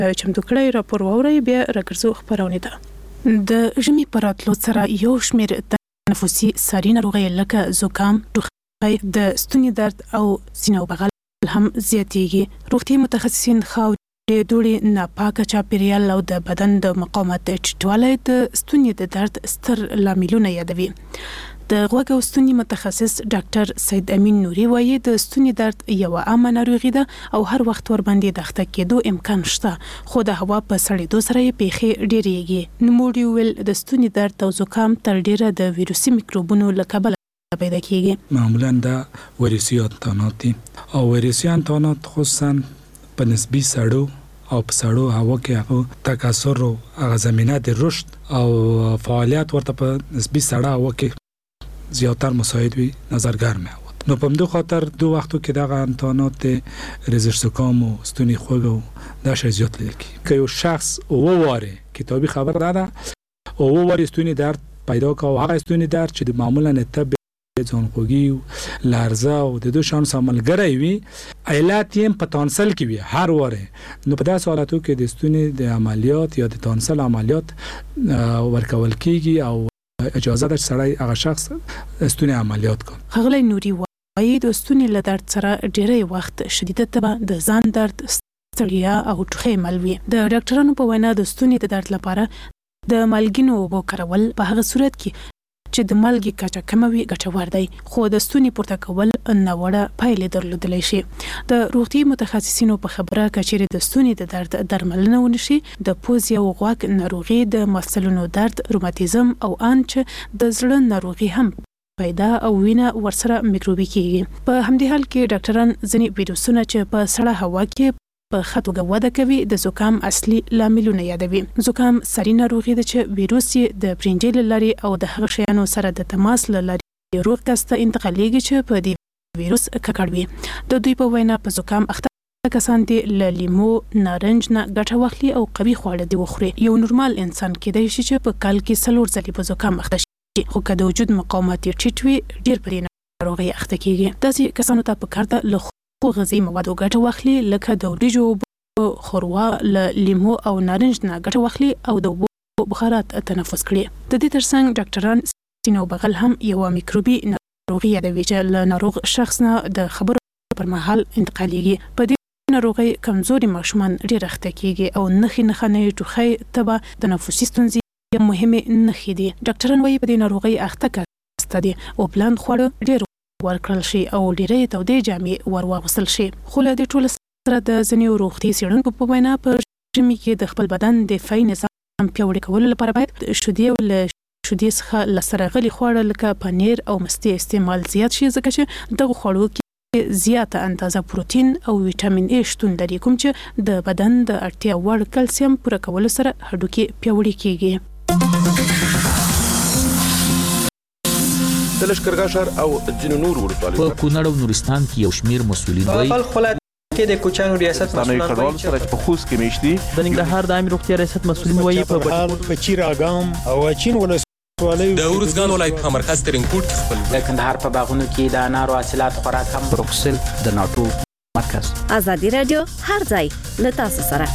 چمتو کړی راپور واورئ بیا راګرځو خپرونه ده. د ژمي په راتلو سره یو شمېر تنفسي ساري ناروغۍ لکه زکام، ټوخی، د ستوني درد او سینه بغل هم زیاتېږي. روغتي متخصصین خاورې، دوړې، ناپاکه چاپیریال او د بدن د مقاومت ټیټوالی د ستوني د درد ستر لاملونه یادوي. د غوږ او ستوني متخصص ډاکټر سید امین نوري وایي د ستوني درد یو عامه ناروغي ده او هر وخت ورباندې د اخته کېدو امکان شته، خو د هوا په سړېدو سره یې پیښې ډېرېږي. نوموړي وویل د ستوني درد او زکام تر ډېره د ویروسي میکروبونو له کبله پیدا کیږي. معمولا دا ویروسي انتانات دي او ویروسي انتانات خصوصا په نسبی سړو او په سړو هوا کې هغه تکثر او هغه زمینه د رشد او فعالیت ورته په نسبی سړه هوا کې زیاتر مساعد وي، نظرګرم هوا. نو په دې خاطر دوه وختو کې دغه انتانات ریزش زکام او ستوني خوږ او دا شی زیات لیدل کیږي. که یو شخص وواره کتابي خبر ده او وواره ستوني درد پیدا کا او هغه ستوني درد چې معمولا طب ځانخوږي، لرزه او د دوه شان ساملګری وي، علت یې په تانسل کې وي هر واره. نو په داسې حالاتو کې د ستوني د عملیات یا د تانسل عملیات ورکول کیږي او اجازه ده سړی هغه شخص ستوني عملیات کوي. ښاغلی نوري وایي د ستوني له درد سره ډېری وخت شدیده تبه، د ځان درد، ستړیا او ټوخی مل وي. د ډاکټرانو په وینا د ستوني د درد لپاره د مالګینو اوبو کارول په هغه صورت کې چې د مالګې کچه کمه وي ګټور دی، خو د ستوني پورته کول ناوړه پایلې درلودلی شي. د روغتي متخصصینو په خبره که چیرې د ستوني د درد درملنه ونشي، د پوزې او غوږ ناروغي، د مفصلونو درد، روماتیزم او ان چې د زړه ناروغي هم پیدا او وینه ورسره میکروبي کیږي. په همدې حال کې ډاکټران ځینې ویروسونه چې په سړه هوا کې په ښه توګه وده کوي د زکام اصلي لاملونه یادوي. زکام ساري ناروغي ده چې ویروس یې د برینجې له لارې او د هغه شیانو سره د تماس له لارې روغ کس ته انتقالیږي چې په دې ویروس ککړ وي. د دوی په وینا په زکام اخته کسان دي له لیمو، نارنج نه ګټه واخلي او قوي خواړه دي وخوري. یو نورمال انسان کېدای شي چې په کال کې 4 ځلې په زکام اخته شي، خو که د وجود مقاومت یې ټیټ وي ډېر په دې ناروغۍ اخته کېږي. داسې کسانو ته پکار ده له غذایي موادو ګټه واخلي، لکه د وریجو، خوروا، له لیمو او نارنج نه ګټه واخلي او د اوبو بخارات تنفس کړي. د دې ترڅنګ ډاکټران سینه بغل هم یو میکروبي ناروغي یادوي چې له ناروغ شخص نه د خبرو پر مهال انتقالیږي. په دې ناروغۍ کمزوري ماشومان ډېر اخته کیږي او نښې ټوخی، تبه، تنفسي ستونزې مهمې نښې دي. ډاکټران وایي په دې ناروغۍ اخته کس دي او بلند خواړه ډېر ورکړل شي او ډېرې تودې جامې ورواغوستل شي. خو له دې ټولو سره د ځینې روغتي څېړونکو په وینا په ژمي کې د خپل بدن دفاعي نظام پیاوړي کولو لپاره باید شیدې او له شیدې څخه لاسته راغلي خواړه لکه پنیر او مستې استعمال زیات شي، ځکه چې دغه خوړو کې زیاته اندازه پروتین او ویټامین ای شتون لري، کوم چې د بدن د اړتیا وړ کلسیم پوره کولو سره هډوکي پیاوړي کیږي. د لښکرګاه ښار او ځینو نورو ولسوالیو په کونړ او نورستان کې یو شمېر مسؤلین وایي کې د کوچانو ریاست مسؤلان وایي چې په خوست کې میشتي د ننګرهار د عامه روغتیا ریاست مسؤلین وایي په چیراګام او چین ولسوالیو د ارزګان ولایت په مرکز ترینکوټ کې خپل د کندهار په باغونو کې د انارو حاصلات خوراک هم بروکسل د ناټو مرکز. ازادي رادیو هر ځای له تاسو سره.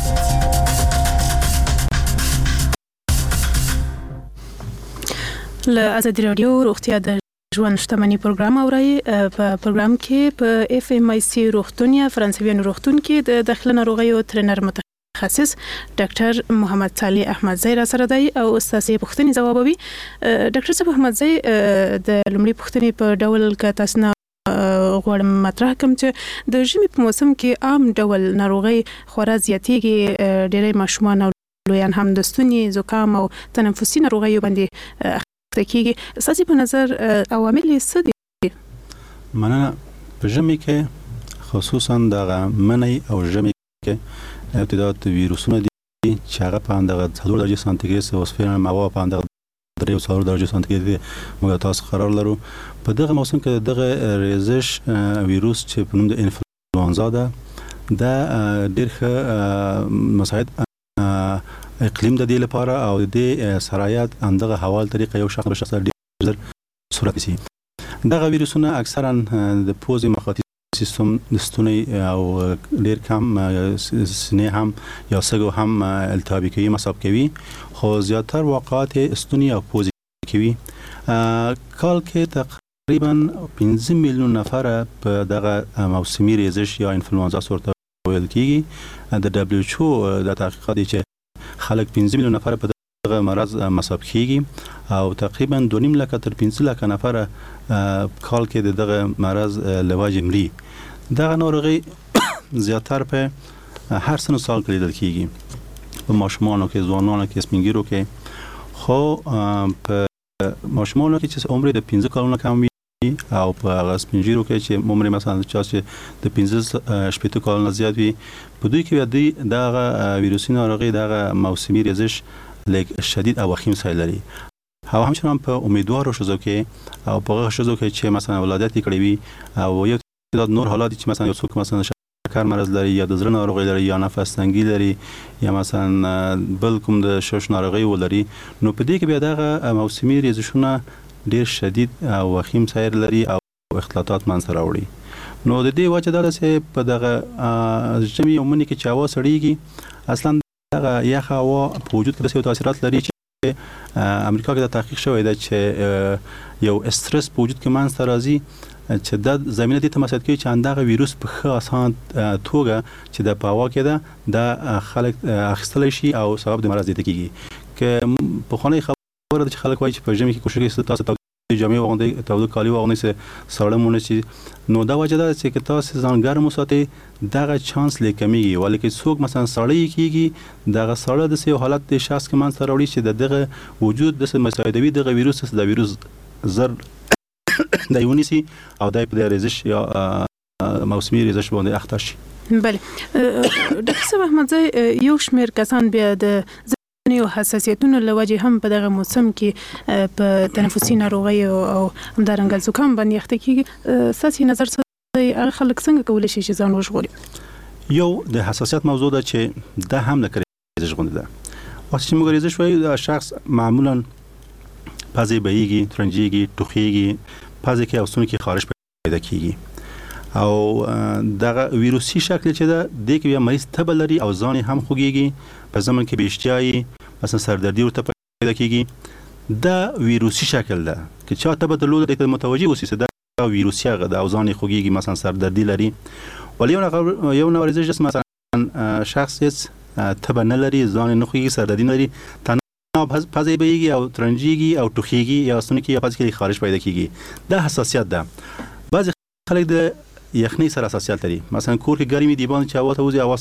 له ازادي رادیو روغتیا د ژوند شتمني پروګرام اورئ. په پروګرام کې په اف ام آی سی روغتون یا فرانسویانو روغتون کې د داخله ناروغیو ترېنر متخصص ډاکټر محمد صالح احمدزی را سره دی او ستاسو پوښتنې ځوابوي. ډاکټر صاحب احمدزی، د لومړي پوښتنې په ډول که تاسو نه غواړم مطرح کوم چې د ژمي په موسم کې عام ډول ناروغي خورا زیاتېږي، ډېری ماشومان او لویان هم د ستوني، زکام او تنفسي ناروغیو باندې کېږي. ستاسو په نظر عوامل یې څه دي؟ مننه. په ژمي کې خصوصا د منی او ژمي کې ابتداء ویروسونه دي چې هغه په اندازه 4 درجه سانتیګریډ سوسفیر ماوا په اندازه 3 درجه سانتیګریډ موږ تاسو قرار لرو. په دغه موسم کې دغه ریزش ویروس چې په نوم د انفلوانزا ده د ډېر ښه مساعد اقلیم د دې لپاره او د سرایت اندغه حوال طریقه یو شخص ډیر صورت شي. دغه ویروسونه اکثرا د پوزې مخاطي سیستم دستونی او ډیر کم سینه هم یا سګو هم التهابي کوي مصاب کوي خو زیاتر واقعات استونی او پوزي کوي کال کې تقریبا 15 میلیون نفر په دغه موسمي ریزش یا انفلوئنزا صورت ویل کیږي د دبليو ایچ او د تحقیقات چې خلک 15 میلیون نفر په دغه مرض مصاب کیږي او تقریبا 2.5 لک تر 15 لک نفر کال کې دغه مرض لواجه مري دغه ناروغي زیاتر په هر سن سال کې لیدل کیږي په ماشومانو کې ځوانانو کې سپینګیرو کې خو په ماشومانو کې چې عمر د 15 کلونو کم وي او په سپینګیرو کې چې عمر مثلا چې د 15 شپږ کلونو زیات وي په دوی کې دغه ویروسي ناروغي دغه موسمي ریزش لږ شدید او وخیم سایل لري او همچنان په امیدوارو شوزو کې او په شوزو کې چې مثلا ولادت کړي وي او یو تعداد نور حالات چې مثلا یو څوک مثلا شکر مرض لري یا د زړه ناروغي لري یا نفس تنګي لري یا مثلا بل کوم د شوش ناروغي ولري نو په دې کې بیا دغه موسمي ریزشونه ډیر شدید او وخیم سیر لري او اختلاطات منځ راوړي نو د دې وجه دا چې په دغه ژمي او مني کې چې هوا سړیږي اصلا دغه یخ هوا په وجود کې څه تاثیرات لري چې امریکا کې د تحقیق شوی دی چې یو استرس په وجود کې منځ راځي چې د زمينه دي تمثيل کوي چې اندغه ویروس په ښه آسان توګه چې د پاوا کې ده د خلک اخیستل شي او سبب د مرض دي کیږي که په خونه خبره د خلک وایي چې په ژمي کې کوشش کوي تاسو ته جامې وغوندي تاسو کالي وغوندي چې سړمونه شي نو دا وجه ده چې تاسو ځان ګرم وساتئ دغه چانس لیکميږي ولیکن څوک مثلا سړی کیږي دغه سړی د سه حالت د شخص کې منځ راوړي چې دغه وجود د مساعدوي دغه ویروس د ویروس زر د یونیسي او د ریزش یا موسمي ریزش باندې اخته شي بله ډاکټر صاحب احمد زای یو شمیر کسان بیا د ځینو حساسیتونو لوجه هم په دغه موسم کې په تنفسي ناروغي او همدارنګه زکام باندې اخته کیږي ساسي نظر څه خلک څنګه کولی شي چې ځان وژغوري یو د حساسیت موضوع ده چې د هم د ریزش غونډه ده واسه چې موږ ریزش وایو شخص معمولا پازې بهيږي ترنجيږي ټوخيږي پازې کې اوسونه کې خارج پیدا کیږي او دغه ویروسي شکل چې ده د کې مریض تب لري او ځان هم خوږيږي په زمن کې بهشتیاي مثلا سردردي ورته پیدا کیږي دا ویروسي شکل ده چې چا تب د لود د متوجي وسیسه دا ویروسي هغه د ځان خوږيږي مثلا سردردي لري ولې یو نو ریزش مثلا شخص تب نه لري ځان نه خوږي سردردي لري پازې بهيږي او ترنجيږي او ټوخيږي یا سونه کې پازې کې خارج پیدا کیږي دا حساسیت ده بعض خلک د یخنۍ سره حساسیت لري مثلا کور کې ګرمي دی باندې چې هوا ته وځي هوا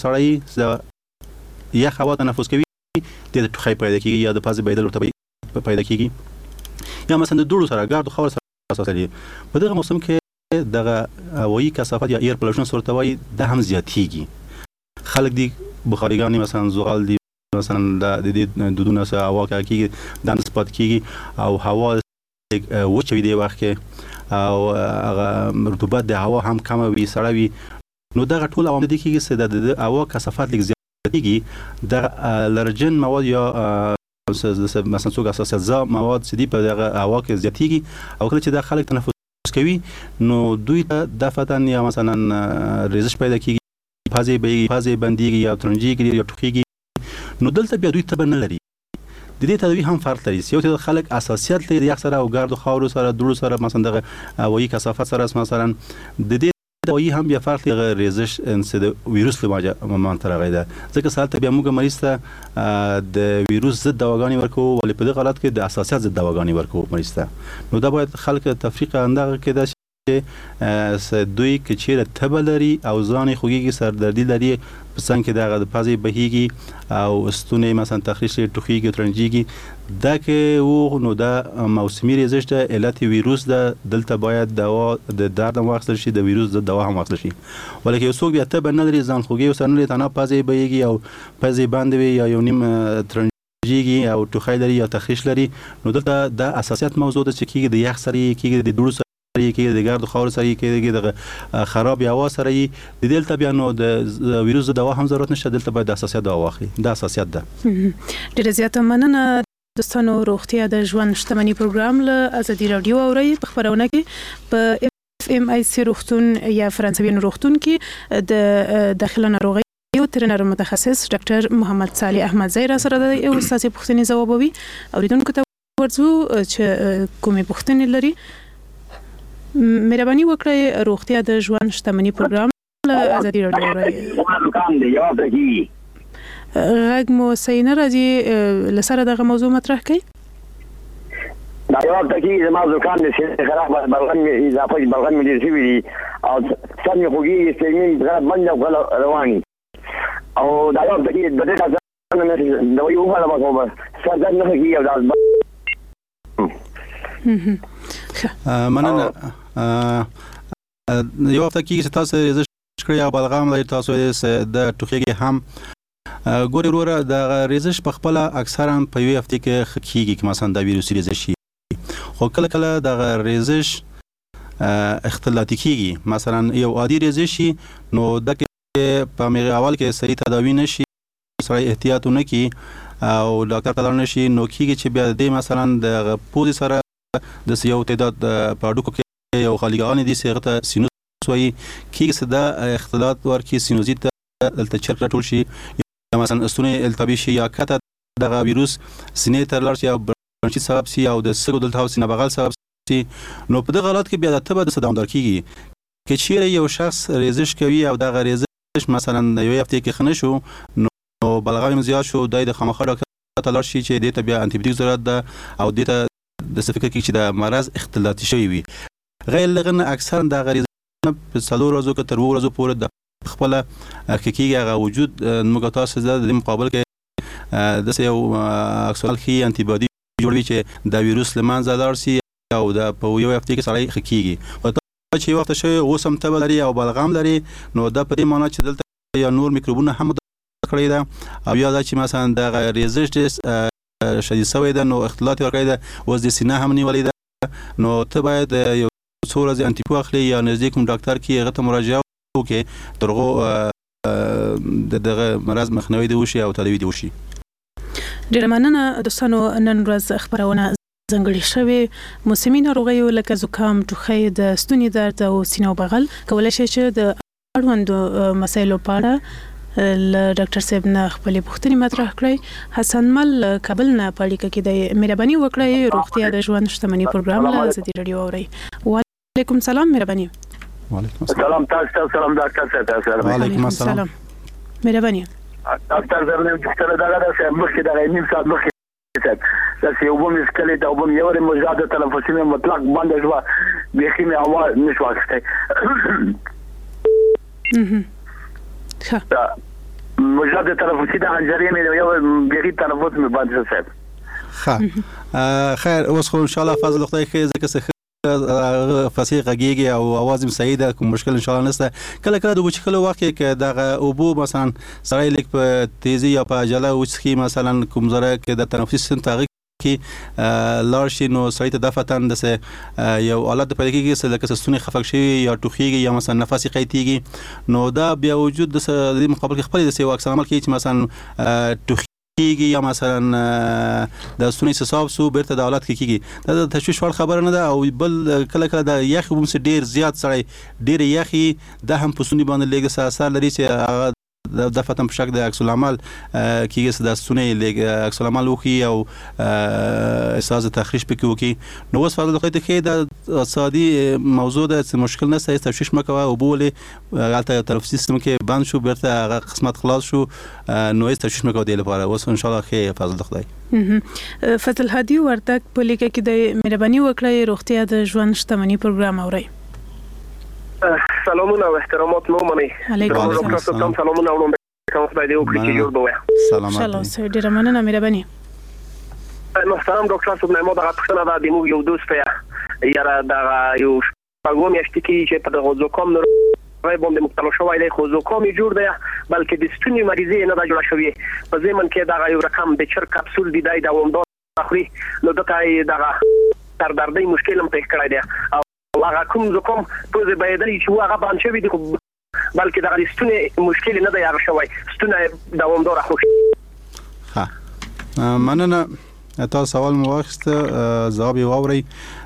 سړی یخ هوا تنفس کوي د ټوخۍ پیدا کیږي یا د پازې بهیدل ورته پیدا کیږي یا مثلا د دوړو سره ګرد خاور سره حساسیت لري په دغه موسم کې دغه هوایي کثافت یا ایر پولوشن صورت وایي د هم زیاتېږي خلک دی بخاریګانی مثلا زغال دی مثلا د دودونه سره هوا کېږي د نسبت کېږي او هوا وچوي دی وخت کې او هغه رطوبت د هوا هم کم وي سړه وي نو دغه ټول عوامل دي چې د هوا کثافت لږ زیاتېږي د لرجن مواد یا مثلا څوک اساسي ځا مواد چې دی په دغه هوا کې زیاتېږي او کله چې د خلک تنفس کوي نو دوی ته دفتن یا مثلا ریزش پیدا کېږي پازې بنديږي یا ترنجيږي یا ټوخيږي نو دلته بیا دوی تبه نه لري د دې تدوی هم فرق لري یو ته خلک اساسيات لري یخ سره او ګرد خاور سره دوړو سره مثلا دغه هوایي کثافت سره مثلا د دې هوایي هم بیا فرق لري ریزش انسد ویروس له مانتر غیده ځکه سالته بیا موږ مریض ته د ویروس ضد دواګانی ورکو ولې په دې حالت کې د اساسيات ضد دواګانی ورکو مریض ته نو دا باید خلک تفریق اندغه کې چې دوی کچېره تبه لري او ځان خوږيږي سردردي لري پسند کې دغه د پازې بهيږي او استونه مثلا تخریش ټوخيږي ترنجيږي دا کې وو نو دا موسمي ریزش د علت ویروس د دلته باید دوا د درد واخلل شي د ویروس د دوا هم واخلل شي ولکه یو څوک بیا تبه نه لري ځان خوږي وسره نه تنه پازې بهيږي او پازې باندې یا یو نیم ترنجيږي او ټوخي لري یا تخریش لري نو دلته د اساسيات موضوع د چکیږي د یخ سره کیږي د دوړو کې د ګرد خاور سره کې د خراب هوا سره د دلته بیا نو د ویروس د دوا هم ضرورت نشته دلته باید د اساسيات دوا واخلي د اساسيات ده ډیره زیاته مننه دوستانو روغتیا د ژوند شتمنۍ پروګرام له ازادي رادیو اوري په خبرونه کې په ام آی سی روغتون یا فرانسوي روغتون کې د داخله ناروغي یو ترنر متخصص ډاکټر محمد صالح احمد زیرا سره د یو اساسي پوښتنې ځوابوي. اوریدونکو ته ورځو چې کومې پوښتنې لري مهرباني وکړئ روغتیا د ژوند شتمنۍ پروګرام له ازادي راډیو راوړي. غږ مو صحیح نه راځي، لسره دغه موضوع مطرح کړئ. دا یو تکي زموږ کار نشي خراب بلغم اضافه بلغم دي شوی او څنګه خوږي استعمال غلط باندې رواني او دا یو تکي د دې ځان نه یو ولا ما څنګه نه کیږي او دا مننه یو هفته کې تاسو ریزش کړی او بلغم لري تاسو د ټوخیږي هم ګوري وروره د ریزش په خپل اکثرا په یو هفته کې خکېږي چې مثلا د ویروسي ریزش خو کله کله د ریزش اختلاطي کیږي، مثلا یو عادي ریزش نو د په میغه اول کې صحیح تداوی نشي، سره احتیاط نه کی او ډاکټر ته نشي نو کیږي چې بیا د مثلا د پوزي سره د یو تعداد په اډوکو کې یو خالیګان دي سیغه سینوس وي کیږي چې د اختلاط ورکی سینوزیت دلته چرته ټول شي، مثلا استونه التهابي شي یا کته د ویروس سینې تر لار شي چې سبب سي او د سګو دلته او سینه بغل سبب سي. نو په دغه حالت کې بیا د تبه د صدامدار کیږي چې چیرې یو شخص ریزش کوي او دغه ریزش مثلا یو هفته کې خنه شو نو بلغم زیات شو د خامخا ډاکټر ته لاړ شي چې د ته بیا انټي بیوټیک ضرورت ده او د ته د فکر کې چې د مرض اختلاطي شوی وي. غیر لغنه اکثر د غریزه په څلور ورځو کې تر ورځو پورې د خپل حقیقي هغه وجود موږ تاسو د مقابل کې د یو اکسوال خي انټي بادي جوړوي چې د ویروس لمنځه لاړ شي او د په یو هفته کې سړی خکېږي او چې وخت شوی اوسم تبه لري او بلغم لري نو د پرې معنی چې دلته یا نور میکروبونه هم کړی ده او یا چې مثلا د ریزش شدید شوی ده نو اختلاط ورکړی ده اوس د سینه هم نیولې ده نو ته باید یو څو ورځې انټي اخلي یا نزدیک کوم ډاکټر کې هغه ته مراجعه وکړي ترغو دغه مرض مخنیوي دی وشي او تداوی دی وشي. ډېر مننه دوستانو، نن ورځ خبرونه ځنګړې شوې موسمي ناروغیو لکه زکام، ټوخی، د ستوني درد او سینه او بغل کولای شي چې د اړوندو مسایلو په اړه له ډاکټر صاحب نه خپلې پوښتنې مطرح کړئ. حسن مل کابل نه په اړیکه کې د مهرباني وکړئ روغتیا د ژوند شتمنۍ پروګرام له ازادي راډیو اورئ. وعلیکم السلام. مهرباني. وعلیکم السلام. تاسو سلام ډاکټر صاحب. وعلیکم السلام. مهرباني. ډاکټر زرنه چې دا راځي مخکې دا نیم ساعت مخکې تاسو یو بم اسکلې ته وبم یو مجاهد تنفسي مطلق باندې جوا بيخي مې اول نشو اخته مجاهد تنفسي دا حنجرې مې یو بيخي تنفس مې باندې صاحب خیر اوس خو ان شاء الله فضل خدای خیر ځکه فصیح غږیږي او आवाज هم صحیح ده، کوم مشکل ان شاء الله نشته. کله کله د وچکلو وخت کې دغه اوبو مثلا سړی لیک په تیزی یا په عجله وڅخي مثلا کوم زره کې د تنفسي سیستم تغییر کې لاړ شي نو سړی ته دفتن د یو حالت پیدا کېږي چې لکه ستونی خفق شي یا ټوخیږي یا مثلا نفس قیتیږي نو دا بیا وجود د مقابل کې خپل د سیو عکس العمل کې چې مثلا ټوخیږي یا مثلا د ستوني حساب سو بیرته د حالت کې کېږي دا د تشویش وړ خبره نه ده. او بل کله کله د یخ هم ډیر زیات سړی ډیر یخي د هم په ستوني باندې لګي اثر لري چې د فتن په شک د عکس العمل کېږي د ستوني لګي عکس العمل وکي او احساس تخریش پکې وکي نو اوس فضل خدای ته د سادي موضوع د مشکل نه سې تشویش مکوه او بولې غلطه تنفسي سیستم کې بند شو بیرته هغه قسمت خلاص شو نو هیڅ تشویش مکوه دی لپاره اوس ان شاء الله خیر فضل خدای. فضل هادي ورتک په لیکه کې د مهرباني وکړئ روغتیا د ژوند شتمنۍ پروګرام اورئ. سلامونه او احترامات مو منئ. علیکم السلام. سلامونه او کوم خدای دې وکړي چې جوړ بوي. سلام الله ډیر مننه مهرباني. محترم ډاکټر صاحب نو دا پښتنه دا د مو یو دوست په یاره دا یو پاګوم یشتکی چې په دغه زکام نو راي باندې مختلف شوی دی خو زکام جوړ دی بلکې د ستوني مریضي نه دا جوړ شوی په ځمن کې دا یو رقم د چر کپسول دی د دوامدار اخري نو دغه دا تر دردي مشکل هم پیښ کړی دی هغه کوم زکام په دې بيدلی چې هغه باندې شوی دی بلکې د ستوني مشکل نه دی هغه شوی ستوني دوامدار اخري. ها مننه تاسو سوال مو واخیسته جواب یې واورئ.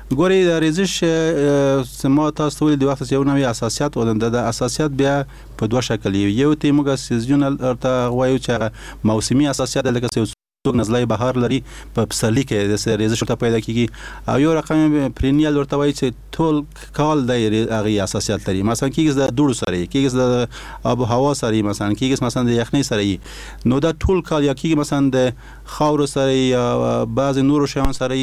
ګوري د ریزش سما تاسو ولې د وخت یو نوې اساسیات ولنده د اساسیات بیا په دوه شکل یو ته موږ سیزونل ارته وایو چې موسمي اساسیات لکه څوک نزلای بهار لري په پسرلي کې د ریزش ته پیدا کیږي او یو رقم پرینیال ورته وایي چې ټول کال د هغه اساسیات لري مثلا کیږي د دوړو سره کیږي د آب و هوا سره مثلا کیږي مثلا د یخنۍ سره نو دا ټول کال یا کیږي مثلا د خاور سره یا بعض نور شیان سره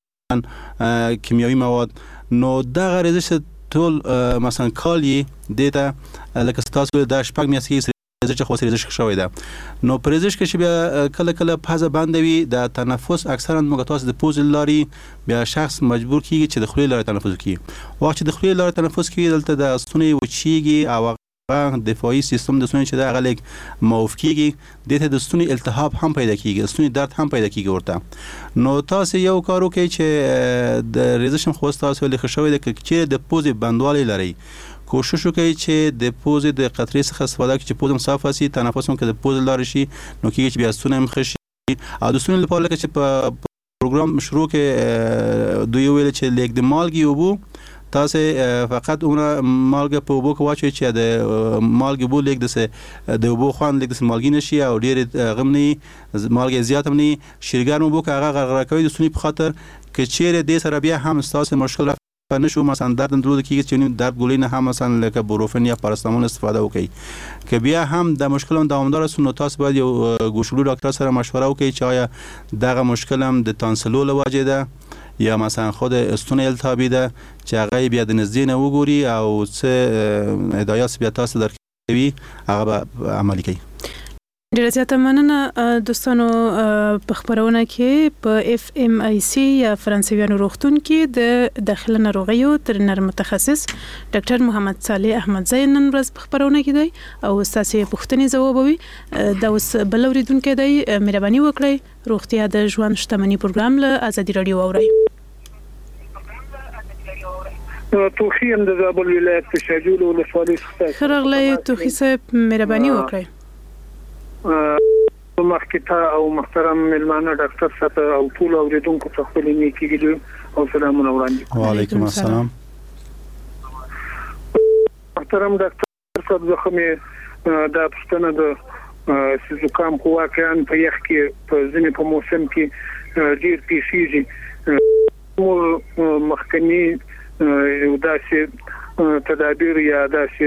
مثلا کیمیاوي مواد نو دا ریزش ټول مثلا کالی دیتا لکه تاسو د شپږ میاشتې چې خو ریزش شوی ده نو پرېزش کې چې بیا کله کله پزه بندوي د تنفس اکثرا موږ تاسو د پوز لاري بیا شخص مجبور کیږي چې د خولې لاري تنفس کوي وخت چې د خولې لاري تنفس کوي دلته د ستوني وچیږي او دفاعي سیستم د ستوني چې دا غلیک موف کیږي دته د ستوني التهاب هم پیدا کیږي ستوني درد هم پیدا کیږي ورته نو تاسو یو کارو کوي چې د ریزش خو تاسو له خښوي د چې د پوز بندوالي لري کوشش وکړئ چې د پوز د قطرې څخه استفاده کړئ چې پوز صاف وي تنفس هم کې د پوز لارې شي نو کېږي چې بیا ستونی هم ښه شي او د ستوني لپاره لکه چې په پروګرام شروع کې دوی ویل چې لیک د مالګې اوبو تاسو فقط اون مالګه په اوبو کې واچوئ چې د مالګې بو لیک د اوبو خوان لیک د مالګې نشي او ډېر غمني مالګه زیات هم نه شیرګرم اوبو کې هغه غرغره کوي د ستوني په خاطر کې چیرې د سره بیا هم تاسو مشکل نشو مثلا درد اندرو کیږي چې درد ګولې نه هم مثلا لکه بروفن یا پاراسټامول استفاده وکړي که بیا هم د مشکلونو دوامدار سنو تاسو باید یو ګوشلو ډاکټر سره مشوره وکړي چې آیا دغه مشکل هم د تانسلو له وجې ده یا مثلا خود ستوني التهابي ده چې هغه بیا د نږدې نه وګوري او څه هدایات بیا تاسو درکوي هغه عملي کوي ډیره زیاته مننه دوستانو په خبرونه کې په اف ام ای سی یا فرانسویانو روغتون کې د داخله ناروغیو ترنر متخصص ډاکټر محمد صالح احمد زین نن ورځ په خبرونه کې دی او تاسو پوښتنې ځوابوي دا اوس بل اوریدونکو دی مهرباني وکړئ روغتیا د ژوند شتمنۍ پروګرام له ازادي رادیو اورئ توخی هم د زابل ولایت په شجول ولسوالۍ څخه خرغلی توخی صاحب مهرباني وکړئ مخکته او محترم ملمانه ډاکټر صاحب او ټول اوریدونکو ته خپل نیکیږي او سلامونه وړاندې وعلیکم السلام محترم ډاکټر صاحب زخمه د پښتنه د زکام خو واقعا په یخ کې په ځینې په موسم کې ډیر پیښیږي مخکنی یو داسې تدابیر یا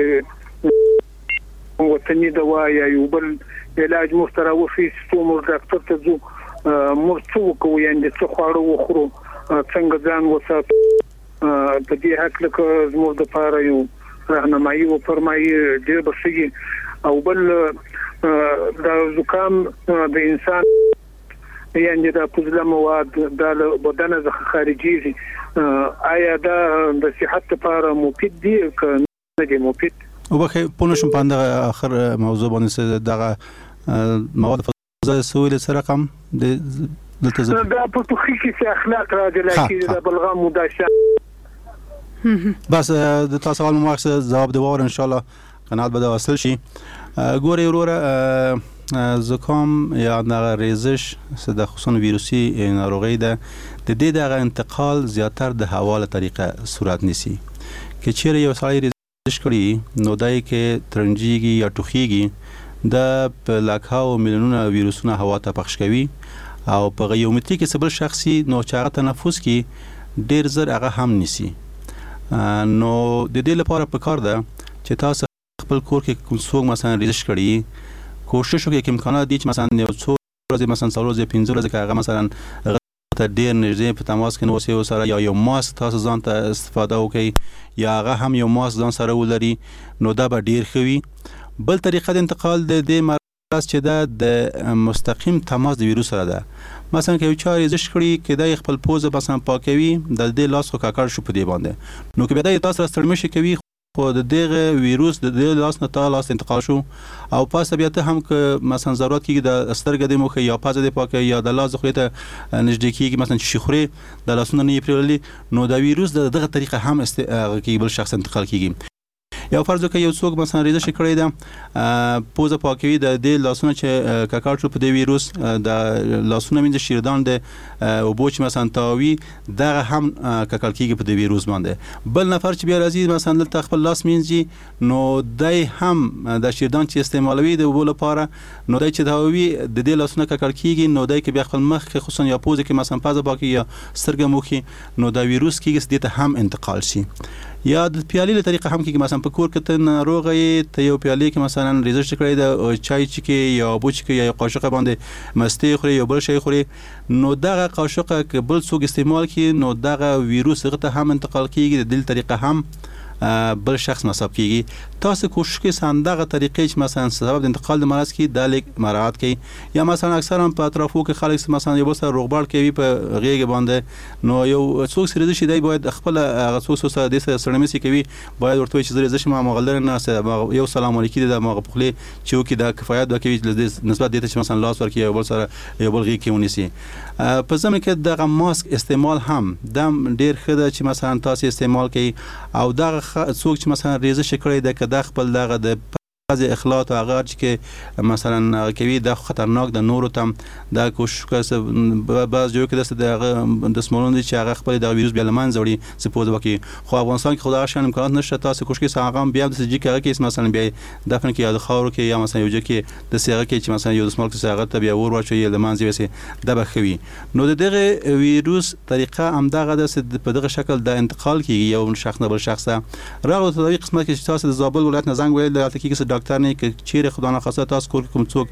داسې وطني دوا یا یو بل علاج مستراو فی ستومور ډاکټر ته ځو مرڅو کوو یعنی څه خواړه وخورو څنګه ځان وساتو په دې حق لکه زموږ د پاره یو راهنمایي او فرمایي ډېر بسیږي او بل د زکام د انسان یعنی د پوزله مواد د بدن څخه خارجيږي آیا دا د صحت لپاره مفید دي که نه دي مفید او بخیر پونشم پاندغه اخر موضوع باندې دغه مواد فضا سویل سره رقم د دلته دا په توخی کې اخلاق راځي لکه د بلغم مداشا بس د تاسو سوال مو جواب دی وره ان شاء الله قناعت به وصل شي ګوري وروره زکام یا د ریزش د خصوصا ویروسي ناروغي ده د دې د انتقال زیاتر د حواله طریقه صورت نیسي کې چیرې یو سړی کړي نو دای کې ترنجيږي یا ټوخيږي د لاکهاو میلیونونه ویروسونه هوا ته پخش کوي او په غیومتري کې سبل شخصي نو چاغه تنفس کې ډیر زر هغه هم نيسي نو د دې لپاره پکار ده چې تاسو خپل کور کې کوم څوک مثلا ریزش کړي کوشش وکړئ چې امکانات دي چې مثلا یو څو ورځې مثلا څلور ورځې 15 ورځې هغه مثلا ته ډیر نږدې په تماس کې نو سیو سره یا یو ماسک تاسو ځان ته استفاده وکړئ یا هغه هم یو ماسک ځان سره ولري نو دا به ډیر خوي بل طریقه د انتقال د دې مرض چې دا د مستقیم تماس د ویروس سره ده مثلا که یو چا ریزش کړي کې د خپل پوزه مثلا پاکوي د دې لاس خو کاکړ شو په دې باندې نو کې به تاسو سره ستړمشي کوي خو د دغه ویروس د لاس نه ته لاس انتقال شو او پاس طبيعت هم که مثلا ضرورت کیږي د سترګې د مخ یا پازه د پاکه یا د لاس خو ته نږدې کیږي مثلا شخوري د لاسونو نه پرولي نو د ویروس دغه طریقه هم کې بل شخص انتقال کیږي یو فرض وکړئ یو څوک مثلا ریزش کړی ده پوزه پاکوي د دې لاسونه چې ککړ شو په دې ویروس د لاسونه مینځ شیردان د اوبو چې مثلا تاوي دغه هم ککړ کیږي په دې ویروس باندې. بل نفر چې بیا راځي مثلا دلته خپل لاس مینځي نو دای هم د شیردان چې استعمالوي د اوبو لپاره نو دای چې تاوي د دې لاسونه ککړ کیږي نو دای کې بیا خپل مخ خصوصا یا پوزه کې مثلا پازه پاکي یا سترګه موخي نو دا ویروس کیږي دې ته هم انتقال شي. یا د پیالې له طریقه هم کې مثلا په کور کې ته ناروغه ته یو پیالې کې مثلا ریزش کړی د چای چکه یا اوبو چکه یا قاشقه باندې مستی خوري یا بل شی خوري نو دغه قاشقه که بل څوک استعمال کړي نو دغه ویروس هغه ته هم انتقال کیږي د دې طریقه هم بل شخص مصاب کیږي. تاسو کوشش کوئ څنګه طریقې چې مثلا سبب د انتقال د مرض کې د لیک مراعات کړئ یا مثلا اکثرا په اطرافو کې خلک مثلا یو بل سره روغبړ کوي په غیږ باندې نو یو څوک سره د شي دی باید خپل غوسو سره د سړمسي کوي باید ورته چې زری زش ما مغلر نه یو سلام علیکم د مغه پخلی چې کی د کفایت د کوي نسبت د چې مثلا لاس ورکی یو بل سره یو بل غیږ کې ونیسي. په زمینه کې دغه ماسک استعمال هم د ډیر خده چې مثلا تاسو استعمال کړئ او دغه څوک چې مثلا ریزش کړی د کده خپل دغه د بعض اخلاط او هغه چې مثلا کوي د خطرناک د نورو تم د کوشش کوي بعض جو کې د سمولون چې هغه خپل د ویروس بیا لمن زوري سپوز وکي خو افغانستان کې خدای شان امکانات نشته تاسو کوشش کوي هغه بیا د سجی کې کې مثلا بیا دفن کې یاد خاور کې یا مثلا یو ځکه د سیغه کې چې مثلا یو سمول کې سیغه ته بیا ور واچي لمن زوي د بخوي نو دغه ویروس طریقه هم دغه د په دغه شکل د انتقال کیږي یو شخص نه بل شخص راغله د طریق قسمت کې تاسو د زابل ولایت نه زنګ ویل د کې ډاکټر نه کې چیرې خدای نه خاصه تاسو کول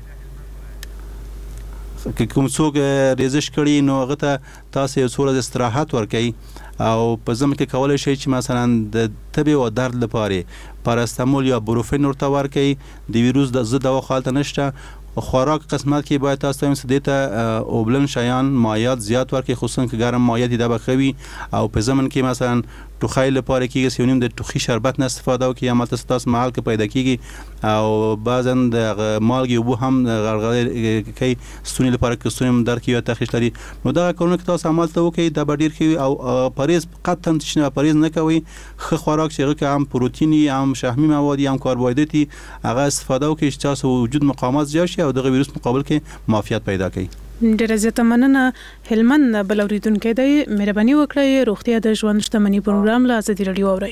کوم څوک ریزش کړي نو هغه ته تاسو یو څوره استراحت ورکړي او په ځم کې کولای شي چې مثلا د تبي او درد لپاره پاراستامول یا بروفین ورته ورکړي د ویروس د ضد دوا خالته نشته. خوراک قسمت کې باید تاسو هم سدیته اوبلن شیان مایات زیات ورکړي خصوصا که ګرم مایات د بخوي او په ځمن کې مثلا ټوخی لپاره کېږي سیونیم د ټوخي شربت نه استفاده وکړي یا ماته تاسو محل کې پیدا کېږي او بعضن د مالګي وبو هم غرغړې کوي ستوني لپاره کې ستوني درک یا تخیش لري نو دا کارونه کې تاسو عمل ته وکړي د ډیر ښه او پریز قطعا چې پریز نه کوي خو خوراک چې هغه هم پروتینی هم شحمي مواد هم کاربوهایدراتي هغه استفاده وکړي چې تاسو وجود مقاومت زیات شي او د ویروس مقابل کې معافیت پیدا کړي. ډیره زیاته مننه. هلمند بل اوریدونکو دی مهرباني وکړئ روغتیا د ژوند شتمنۍ پروګرام له ازادي رادیو اورئ.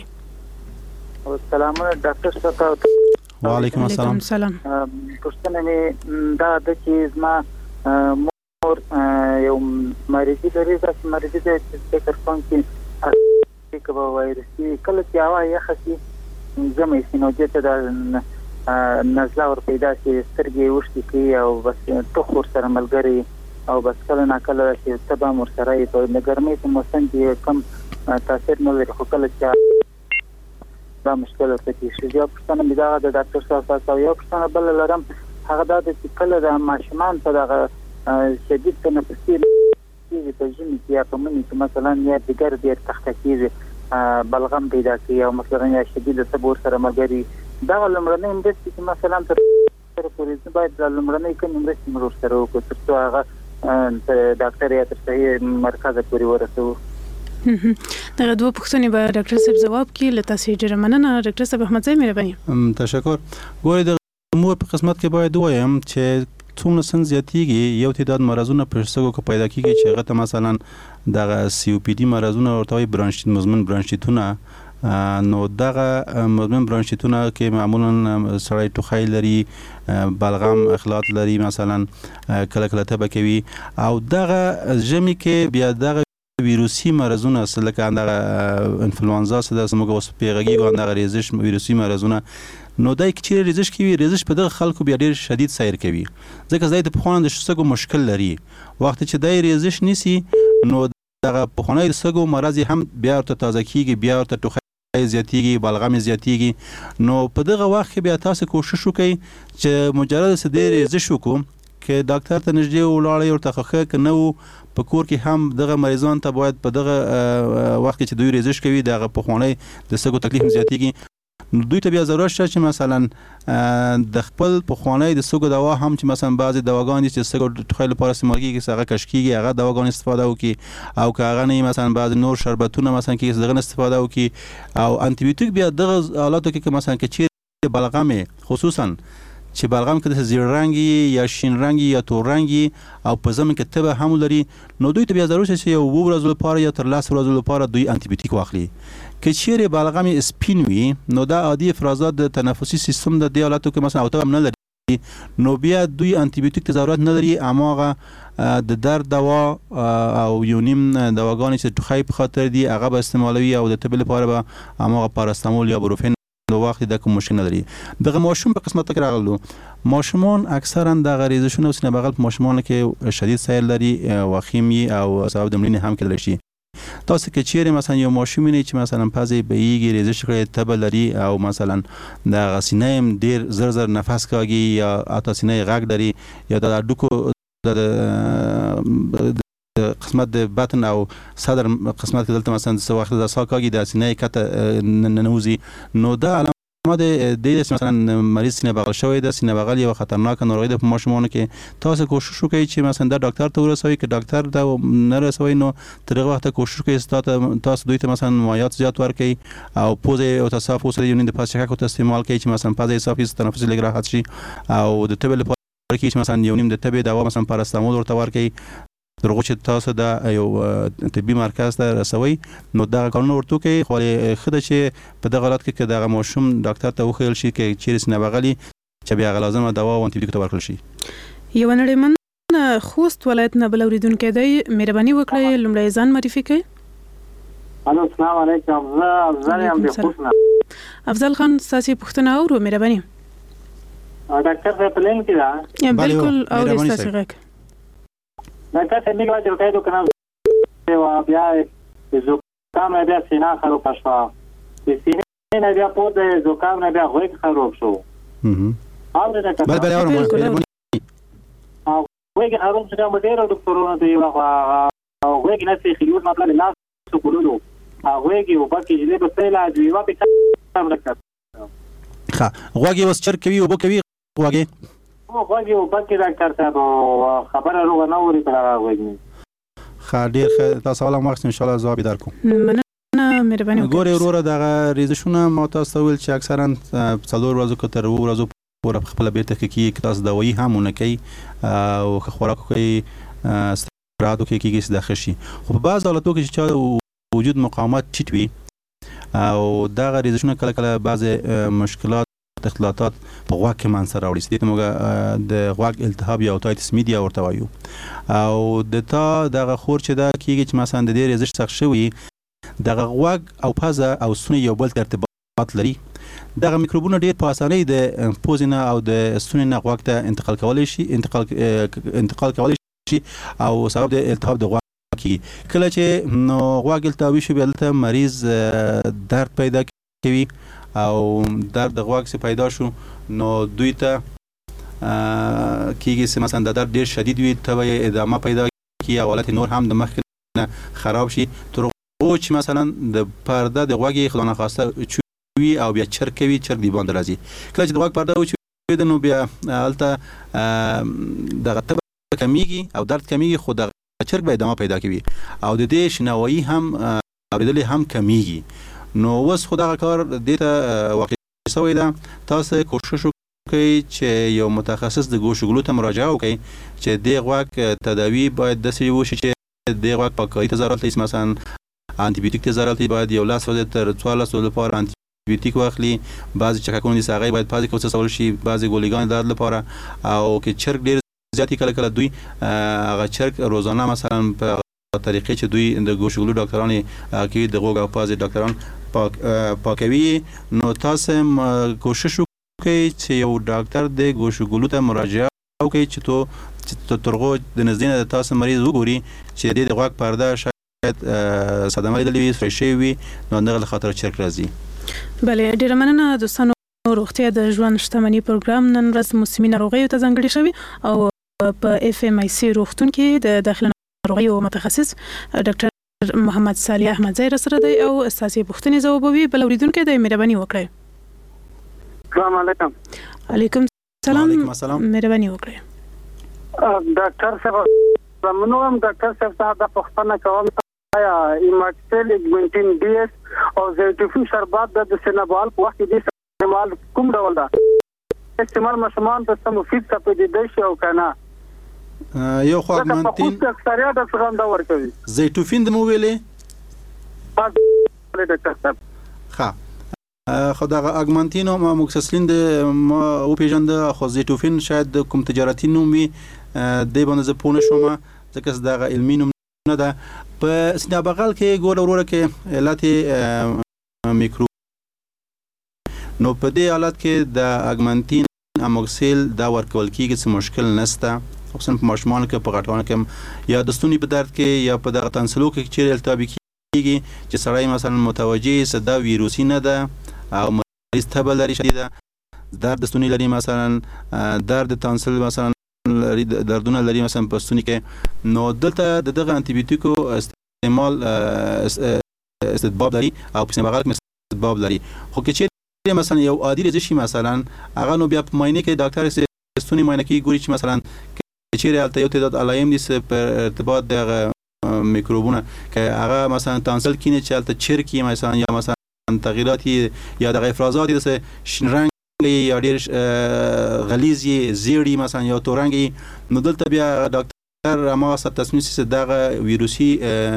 السلام ډاکټر صاحب. وعلیکم السلام. پښتنه مې دا د چې ما مور یو مریض لري چې مریض د فکر کوم چې کبه وایرسي کله چې هوا یې خسي زمې سينوجه ته د نزله ور پیدا شي سترګې وشتي کوي او بس ټوخور سره ملګری او بس کله نه کله چې تبا مر سره یې په ګرمۍ په موسم کې کم تاثیر نه لري خو کله چې دا مشکل ورته کیږي یا پښتنه مې دا د ډاکټر صاحب تاسو یو پښتنه بل لرم هغه دا چې کله د ماشومان په دغه شدید تنفسي کیږي په ژمي کې یا په مني کې مثلا یا دیګر ډیر تخته کیږي بلغم پیدا کوي او مثلا یا شدید صبر سره ملګری دا لمړنۍ اندستي چې مثلا تر پورې باید لمړنۍ کوم اندستي مرور سره وکړو ترڅو هغه ډاکټر یا تر صحیح مرکز پورې ورسوي. دغه دوه پوښتنې به ډاکټر صاحب جواب کړي له تاسو ډیره مننه ډاکټر صاحب احمد زای مهرباني. تشکر. ګورې د مور په قسمت کې باید وایم چې څومره سن زیاتیږي یو تعداد مرزونه په سګو کې پیدا کیږي چې هغه ته مثلا دغه سی او پی ډي مرزونه ورته برانشیت مزمن برانشیتونه نو دغه مزمن برانشیتونه کې معمولا سړی ټوخی لري بلغم اخلاط لري مثلا کله کله تبه کوي او دغه ژمي کې بیا دغه ویروسي مرزونه لکه دغه انفلوانزا سره سمګه وس پیغږي دغه ریزش ویروسي مرزونه نو دای چې ریزش کوي ریزش په دغه خلکو بیا ډیر شدید سیر کوي ځکه زید په خوان د شسګو مشکل لري وخت چې دای ریزش نسی نو دغه په خونه د سګو مرض هم بیا ته تازه کیږي بیا ته ټوخی زیاتیږي بلغم زیاتیږي نو په دغه وخت کې بیا تاسو کوشش وکړئ چې مجرد سده ریزش وکړو کې ډاکټر ته نږدې ولاړ یو تخخه ک نو په کور کې هم دغه مریضان ته باید په دغه وخت کې چې دوی ریزش کوي دغه په خونه د سګو تکلیف زیاتیږي نو دوی ته بیا ضرورت شته چې مثلا د خپل پخوانی د سګو دوا هم چې مثلا بعضی دواګانې چې سګو ټوخی لپاره استعمال کیږي هغه کشکیږي هغه دواګانې استفاده وکړي او که هغه نه مثلا بعضی نور شربتونه مثلا کې دغه استفاده وکړي او انټي بیوټیک بیا دغه حالاتو کې مثلا کې چې بلغم خصوصا چې بلغم کې د زیړ رنگي یا شین رنگي یا تور رنگي او په زمين کې تبه هم لري نو دوی ته بیا ضروري چې یو ورځ لپاره یا تر 10 ورځې لپاره دوی انټي بیوټیک واخلي که چیرې بلغم سپین وي نو دا عادي افرازات د تنفسي سیستم د دی حالاتو کې مثلا او تبه نه لري نو بیا دوی انټي بیوټیک ته ضرورت نه لري اماغه د درد دوا او یو نیم دواګانې چې ټوخی په خاطر دي هغه به استعمالوي او د تبه لپاره به اماغه پاراستامول یا بروفین د وخت د کوم مشکل نه لري دغه ماشوم په قسمت کې راغلو ماشومان اکثرا د غریزشونه او سینه بغل په ماشومان کې شدید سیل لري وخیمی او سبب د ملینه هم کېدل شي تاسو کې چیرې مثلا یو ماشوم نه چې مثلا پازې بهيږي ریزش کړي تبه لري او مثلا د غسینه ډیر زر نفس کوي یا اته سینه غږ لري یا د ډوکو د قسمت د بطن او صدر قسمت کې دلته مثلا څه وخت د ساکاګي د سینې کته ننوزي نو دا علامه د مثلا مریض سینه بغل شوی د سینه بغل یو خطرناک ناروغي د ماشومان کې تاسو کوشش وکړئ چې مثلا د ډاکټر ته ورسوي چې ډاکټر دا نه رسوي نو تر هغه وخت کوشش وکړئ تاسو دوی ته مثلا مایات زیات ورکړئ او پوزه او تصافو سره یو نه د پاسه کو استعمال کړئ چې مثلا پازه صافي تنفسي لګرا شي او د تبه لپاره کې مثلا یو نیم د تبه دوا مثلا پاراستامول ورته ورکړئ درغه چې تاسو دا یو طبي مرکز ته رسوي نو دا قانون ورته کې خو خدای چې په دغه حالت کې دغه ماشوم ډاکټر ته وخیل شي کې چیرې نه بغلي چې بیا لازمه دوا او انټي بیوټیک ورکړل شي یو نړیمن خوست ولایت نه بل اوریدونکو دی مهرباني وکړئ لومړی ځان معرفي کړئ الو السلام علیکم افضل یم د خوست نه افضل خان تاسو پوښتنه اورو مهرباني ډاکټر په پلان کې دا بالکل او تاسو غږ ډاکټر څنګه واجب کوي کنه او بیا زکام بیا سینا خراب شو د سینې نه بیا په د زکام نه بیا غوږ خراب شو او دا بل اورم او غوږ خراب شو د ډیرو ډاکټرونو دی او غوږ نه سي خيوط نه بل لاس کولو او غوږ او پکې دې په سیلا دی وا په څه ډاکټر ښه غوږ وس چر کوي او بوکوي غوږ غوږی او پکې ډاکټر صاحب خبره روغ نه وري پر هغه غوږی خاډیر تاسو سلام وخت ان شاء الله جواب درکو مننه مهرباني ګوري وروره دغه ریزشونه ما تاسو ویل چې اکثرا څلور ورځې کو تر ورځو پورې خپل بیت کې تاسو دوايي همونه کوي او خوراک کوي استراحت کوي کیږي د خشي خو په بعض حالاتو کې چې وجود مقاومت چټ وي او دغه ریزشونه کله کله بعض مشکلات اختلاطات په غوږ کې منځ راوړي ستې موږ د غوږ التهاب یا اوتایتس میډیا ورته وایو او د تا دغه خور چې دا کیږي چې مثلا د دې ریزش سخت شوی دغه غوږ او پزه او سونه یو بل ارتباط لري دغه میکروبونه ډیر په اسانۍ د پوزینه او د سونه نه غوږ ته انتقال کولی شي انتقال کولی شي او سبب د التهاب د غوږ کی کله چې نو غوږ التهابي شي بلته مریض درد پیدا کوي او درد د غوږ څخه پیدا شو نو دوی ته کیږي چې مثلا د درد ډیر شدید وي ته ادامه پیدا کی او حالت نور هم د مخ خراب شي تر او چې مثلا د پرده د غوږ خلانه خواسته چوي او بیا چرکوي چرک دی باندې راځي کله چې د غوږ پرده او چوي نو بیا الته د غتب کمیږي او درد کمیږي خو د چرک به ادامه پیدا کوي او د دې شنوایی هم اوریدل هم کمیږي نو وس خدای کار دته واقع شوی دا تاسو کوشش وکړئ چې یو متخصص د ګوشګلو ته مراجعه وکړئ چې د غوږ تداوی باید د سی وشي چې د غوږ پاکۍ ته ضرورت لري مثلا انټي بیوټیک ته ضرورت لري باید یو لاس ورته تر 14 ورځې لپاره انټي بیوټیک واخلي بعضی چکهونه دي ساغي باید پازي کوڅه سوال شي بعضی ګولګان درد لپاره او کې چرګ ډیر زیاتی کله کله دوی هغه چرګ روزانه مثلا په طریقې چې دوی د ګوشګلو ډاکټرانو کې د غوږ او پازي ډاکټران پاکوي نو تاسو کوشش وکړئ چې یو ډاکټر د ګوشګلو ته مراجعه وکړي چې ترغو د نزدینه تاسو مریض وګوري چې د غوږ پرده شاید صدمه لیدلې فرشي وي نو نه خطر چرک راځي بله ډیر مننه دوستانو روغتیا د ژوند شتمنۍ پروګرام نن ورځ موسمي ناروغیو ته ځانګړی شوی او په اف ام آی سی روغتون کې د داخله ناروغیو متخصص ډاکټر محمد صالح احمد زای سره دی او اساسي پوښتنې ځوابوي بل اوریدونکو د مهرباني وکړئ السلام علیکم. علیکم سلام. وعلیکم السلام. مهرباني وکړئ. ډاکټر صاحب منوم ډاکټر صاحب ته د پښتنه کوم آیا ایماکسل اګمنټین ډي اس او زیټوفین شربات د سینابال په وخت کې استعمال کوم ډول ده؟ استعمال مشمان ته څه مفید څه په دې شي او کنه یو خو اګمنټین په اکثریت د څنګه دا ورکوي زیټوفین د مو ویلې ډاکټر صاحب ښه خو دا اګمنټین او موکسسلین د او پیژند خو زیټوفین شاید کوم تجارتي نوم وي د باندې زه پونه شوم ځکه دا علمي نوم نه ده. په سینابغل کې ګور وروره کې علت میکرو نو په دې حالت کې د اګمنټین اموکسیل دا ورکول کېږي څه مشکل نشته خصوصا په ماشومان کې په غټوان کې یا د ستوني په درد کې یا په دغه تنسلو کې چې التهابي کېږي چې سړی مثلا متوجه سه دا ویروسي نه ده او مریض تبه لري شدیده درد ستوني لري مثلا درد تنسل مثلا دردونه لري مثلا په ستوني کې نو دلته دغه انټي بیوټیکو استعمال استدباب لري او په سینابغل کې استدباب لري. خو کې مثلا یو عادي رزشي مثلا هغه نو بیا په ماینه کې ډاکټر ستوني ماینه کې ګوري چې مثلا چې رالته یو تعداد علایم دي په ارتباط د میکروبونه که هغه مثلا تانسل کینه چالت چرکی مثلا یا مثلا تغییراتی یا د افرازات د شنرنګ یا ډیر غلیظي زیړی مثلا یا تورنګي نو دلته بیا ډاکټر اما ست تسمیس دغه ویروسي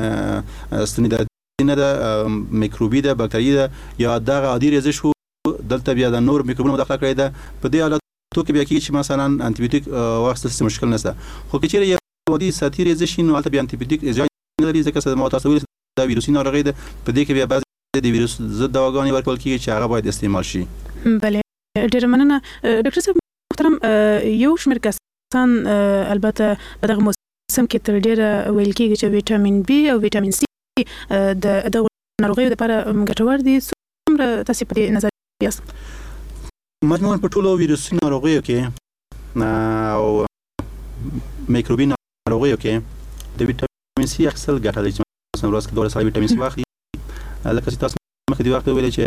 ستنیدنه د میکروبي د باکتری ده یا دغه عادي رزش دلته بیا د نور میکروبونو مداخله کړی ده په دې حالت تو کې بیا کې چې مثلا انټي بیوټیک واخستل مشکل نشته. خو کې چیرې یو عادي ساتي رزش نو البته بیا انټي بیوټیک اجازه نه لري ځکه چې متاسفانه د ویروسي ناروغي ده په دې کې بیا بعض د ویروس ضد دواګانې ورکول کیږي چې هغه باید استعمال شي. بله ډېر مننه ډاکټر صاحب محترم. یو شمېر کسان البته په دغه موسم کې تر ډېره ویل کېږي چې ویټامین بي او ویټامین سي د دغه ناروغیو لپاره ګټور دي. څومره تاسو په دې نظر یاست؟ مجموعاً په ټولو ویروسي ناروغیو کې او میکروبي ناروغیو کې د ویټامین سي اخیستل ګټه لري. مثلا ورځ کې 2 ساعت ویټامین سي واخلي لکه چې تاسو مخکې دی وخت ویل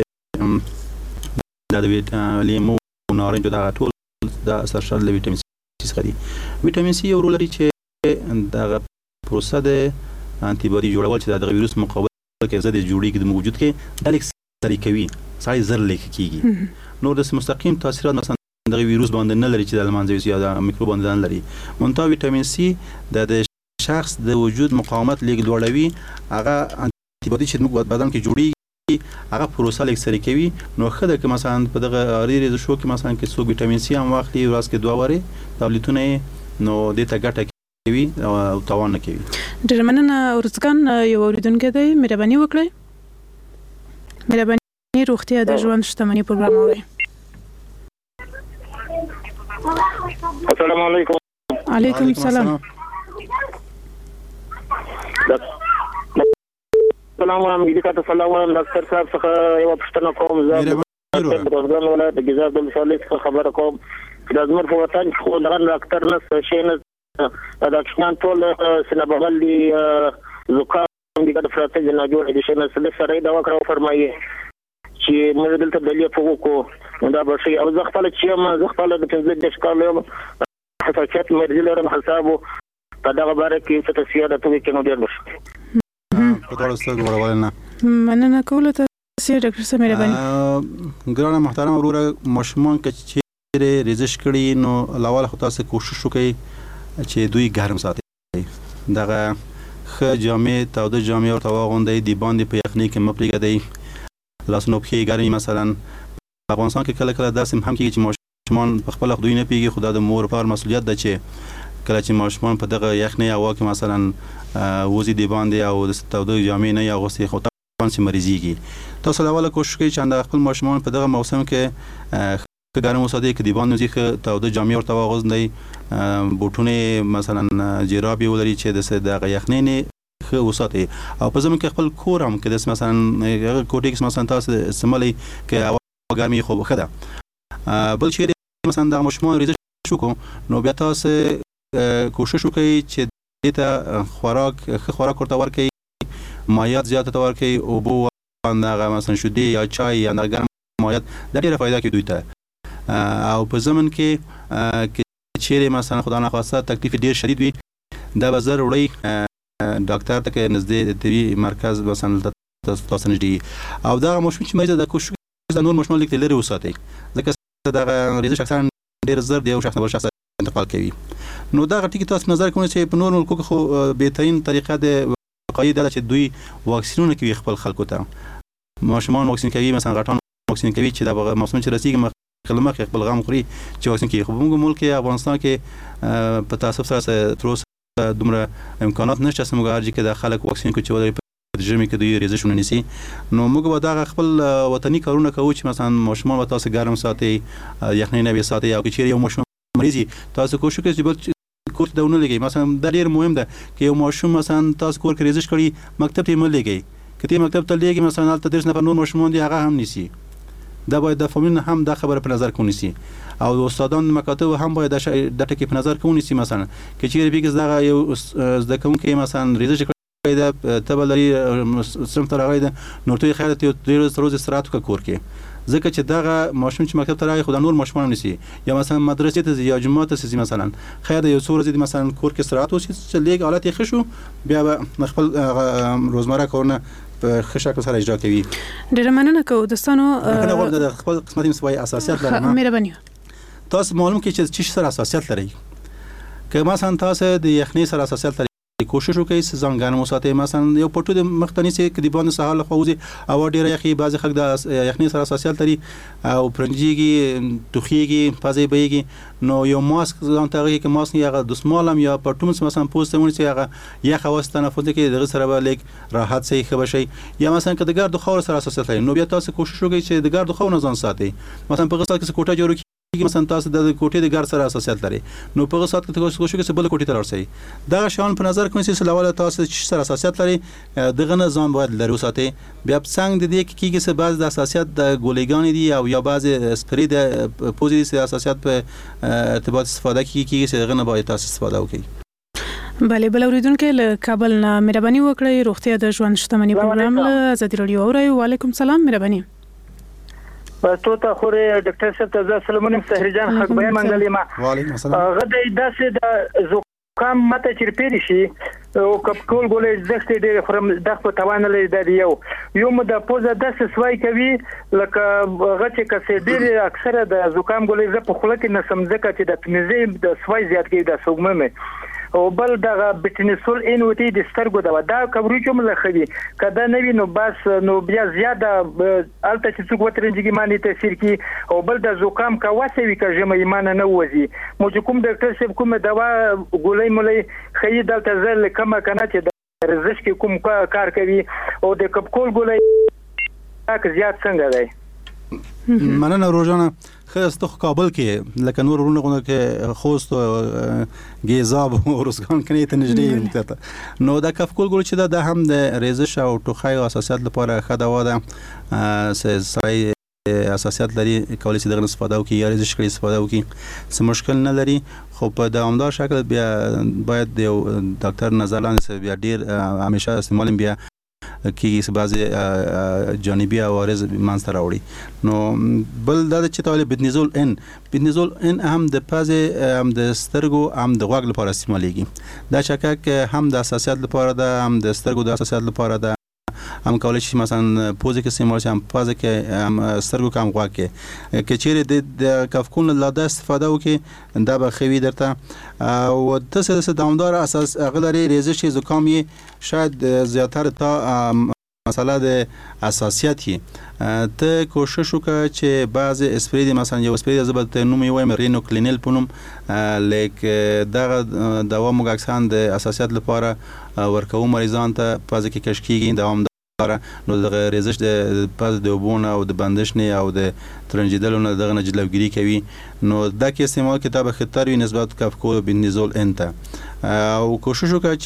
چې دا د لیمو نارنج دا ټول د سرشل ویټامین سي څخه دي. ویټامین سي یو رول لري چې دا پروسه د انټي باډي جوړول چې د ویروس مقابله کې زده جوړیږي د موجود کې د لیک سری کوي سړی زر لیک کیږي نو د مستقیم تاثیرات مثلا د ویروس باندې نه لري چې د منځوي یا د میکروب باندې نه لري. منتها ویټامین سي د شخص د وجود مقاومت لیک لوړوي هغه انټي باډي چې موږ بدن کې جوړیږي هغه پروسه لیک سری کوي. نو خدای که مثلا په دغه اړیری د شو کې مثلا کې څو ویټامین سي هم واخلي ورځ کې 2 واره ټابلیټونه نو د ته ګټه کوي او توان نه کوي. ډېر مننه. ورڅکان یو اوریدونکو دی مهرباني وکړئ. مهرباني روغتیا د ژوند شتمنۍ پروګرام اورئ. السلام علیکم. علیکم السلام. السلام علیکم. السلام علیکم ډاکټر صاحب څخه یو پوښتنه کوم. زه د ګرځن ولایت د ګیزاب د مصالح خبره کوم چې د زمر په وطن کې خو دغه ډاکټر نه شي نه د ډاکټران ټول سینابغل دي زکام دي د فراتې نه جوړ دي چې نه سره دا وکړو فرمایي چې موږ دلته د لیف وکړو دا به شي او زه خپل چې ما زه خپل د 15 کال یم حساسیت مرزي لرم حسابو په دغه باره کې څه تسیاده ته کې نو ډیر بش په ډول ستاسو ورولنه مننه کوله تاسو ډاکټر صاحب مهرباني. ګرانه محترم وروره ماشومان چې ریزش کړي نو لاول خو تاسو کوشش وکړئ چې دوی ګرم ساتي دغه خ جامې تاوده جامې او تواغوندې دی باندې په یخنۍ کې مپریږدي لاسونو په ګرمي مثلا په افغانستان کې کله کله داسې هم کېږي چې ماشومان په خپل خدوی نه پیږي خدای د مور پر مسؤلیت ده چې کله چې ماشومان په دغه یخنۍ هوا کې مثلا وزي دی باندې او د تاوده جامې نه یا غوسې خو تاسو مریضيږي. تاسو لاول کوشش کوئ چې خپل ماشومان په دغه موسم کې ګرم وساتئ کې دی باندې ځکه تاوده جامې او تواغوندې بوټونه مثلا جرابې ولري چې د یخنۍ نه خو وساتئ او په زمون کې خپل کور هم کې د مثلا کوټیکس مثلا تاسو استعمالي کې هوا ګرمي خو خده بل چې مثلا د ماشومان ریزش وکړو نو بیا تاسو کوشش وکړئ چې دته خوراک ورته ورکړئ مایات زیات ته ورکړئ او بو مثلا شودي یا چای یا ګرم مایات د ډیره فائدہ کوي دوی ته او په زمن کې چیرې مثلا خدای نه خواسته تکلیف ډیر شدید وي دا به زر وړي ډاکټر ته کې نږدې طبي مرکز مثلا تاسو نږدې او دا مشمول چې مریض د کوشش د نور مشمول لیک لري وساتي ځکه دا ریزه شخصا ډیر زر دی او شخص بل شخص انتقال کوي نو دا غټي کې تاسو نظر کوئ چې په نور ملکو کې خو بهترین طریقه د وقایې ده چې دوی واکسینونه کوي خپل خلکو ته ماشومان واکسین کوي مثلا غټان واکسین کوي چې دا موسم چې رسیدي کلمه خپل غم خوري چې واکسین کوي خو موږ ملک افغانستان کې په تاسف سره تر اوسه دومره امکانات نشته چې موږ ارجی کې د خلک واکسین کوي چې د ژمي کې دوی ریزشونه نیسي نو موږ به دا خپل وطني کارونه کوو چې مثلا ماشومان به تاسو ګرم ساتي یخنۍ نه ساتي او چې یو ماشوم مریضي تاسو کوشش کوئ چې کور ته ونه لګي مثلا دا ډیر مهم ده چې یو ماشوم مثلا تاسو کور کې ریزش کړي مکتب ته مل لګي کته مکتب ته لګي مثلا حالت درس نه نور ماشومان دي هغه هم نیسي دا باید د فامیل هم دا خبره په نظر کې ونیسي او استادان مکاتب هم باید د ټکی په نظر کې ونیسي مثلا چې چیرې بیګز دا یو زده کوونکی مثلا ریزش دا تبلري سم تر هغه ده نور ته خیال ته ډیر روز استراحت وکور کې ځکه چې دغه ماشوم چې مکتب ته راغی خدای نور ماشومان نسی یا مثلا مدرسې ته یا جمعه ته سي مثلا خیر یو څو ورځې مثلا کور کې استراحت وسی چې لیک حالت یې خشو بیا خپل روزمره کارونه په خشاک سره اجرا کوي ډیر مننه کوم دوستانو د خپل قسمت مسوي اساسيات لري مهرباني تاسو معلوم کې چې سره اساسيات لري که مثلا تاسو د یخنۍ سره اساسيات کوشش وکړئ چې ځان ګرم وساتئ مثلا یو پټو د مختنی سي کې د باندې سهال خوځي او ډیر یخي بعض خلک د یخنۍ سره اساسيات لري او پرنجيږي توخيږي پازي بيږي نو یو ماسک ځان ته کې ماسک یا د سمالم یا پټوم مثلا پوسټونه چې هغه یا خواص تنفس کې دغه سره به لیک راحت سي خبر شي یا مثلا که د ګرد خور سره اساسيات لري نو بیا تاسو کوشش وکړئ چې د ګرد خور نه ځان ساتئ مثلا په غسل کې کوټه جوړ مثلا تاسو د کوټې د ګر سره اساسيات لري نو په غسات کې تاسو کوشش وکړئ بل کوټې ته ورسئ دا شان په نظر کوئ چې سلاواله تاسو سره اساسيات لري دغه نه ځان باید لري وساتئ بیا څنګه د دې کې چې بعض د اساسيات د ګولېګان دي او یا بعض سپری د پوزیټیو اساسيات په ارتباط استفاده کیږي چې دغه نه باید تاسو استفاده وکړئ بله بل اوریدونکو له کابل نه مهرباني وکړئ روغتیا د ژوند شتمنۍ پروګرام له آزادي رادیو اورئ وعلیکم سلام مهرباني تو ته خوري ډاکټر صاحب ته سلامونه مستهرجان حق به منګلې ما وعلیکم السلام غدې داسې د زکام ماته چرپېری شي او کپکول ګولې زخت ډېر خرم دغه توان لري د یو مده پوزه داسې سوای کوي لکه غچ کسې ډېر اکثره د زکام ګولې ز په خله کې نسم ځکه چې د تنزیم د سوای زیات کوي د سوګمه او بل دغه بټینسول ان وتی د سترګو دا کوریج هم لخدي کدا نوی نو بس نو بیا زیاده الته چې څوک وترنجګي معنی تاثیر کی او بل د زکام کا واسوي کا جمع ایمان نه وځي مو کوم ډاکټر صاحب کومه دوا ګولې مولې خې دلته زل کما کنه چې د رزش کې کوم کار کوي او د کپکول ګولې تاک زیات څنګه دی مننه روزانه خاصه کابل کې لکه نور ورونه کې خوست او گیزاب او روزګان کې ته نږدې نو دا کفکول ګول چې دا هم د ریزش او ټوخی او اساسيات لپاره خدوا ده سړی اساسيات لري کولای شي دغه استفاده وکړي یا ریزش کړي استفاده وکړي څه مشکل نه لري خو په دوامدار شکل بیا باید یو ډاکټر نظر لاندې بیا ډیر همیشه استعمال بیا کیږي بعضی جانبي عوارض منځته راوړي نو بل دا چې تاوله بنزول ان هم د پازه هم د سترګو هم د غوږ لپاره استعمالېږي دا شکک هم د اساسيات لپاره ده هم د سترګو د اساسيات لپاره ده هم کولای شي مثلا پوزې کې استعمال شي هم پازه کې هم سترګو کې هم غوږ کې کچېره د کفکون لا د استفاده وکي دا به خوي درته او تاسو د دوامدار اساس غلري ریزش زکام شاید زیاتره تا مساله د اساسياتي ته کوشش وکړه چې بعض اسپری مثلا یو اسپری زبط نوم یو مرینو کلینل پونم لیک دغه دوا موږ د اساسيات لپاره ورکو مریضان ته پازه کې کشکیږي دوام نو د ریزش د پاز د وبونه او د بندش نه او د ترنجیدلو نه دغه جلوګری کوي نو دا کې استعمال کتاب خطر وی نسبت کفکول بنزول انته او کوشش وکړه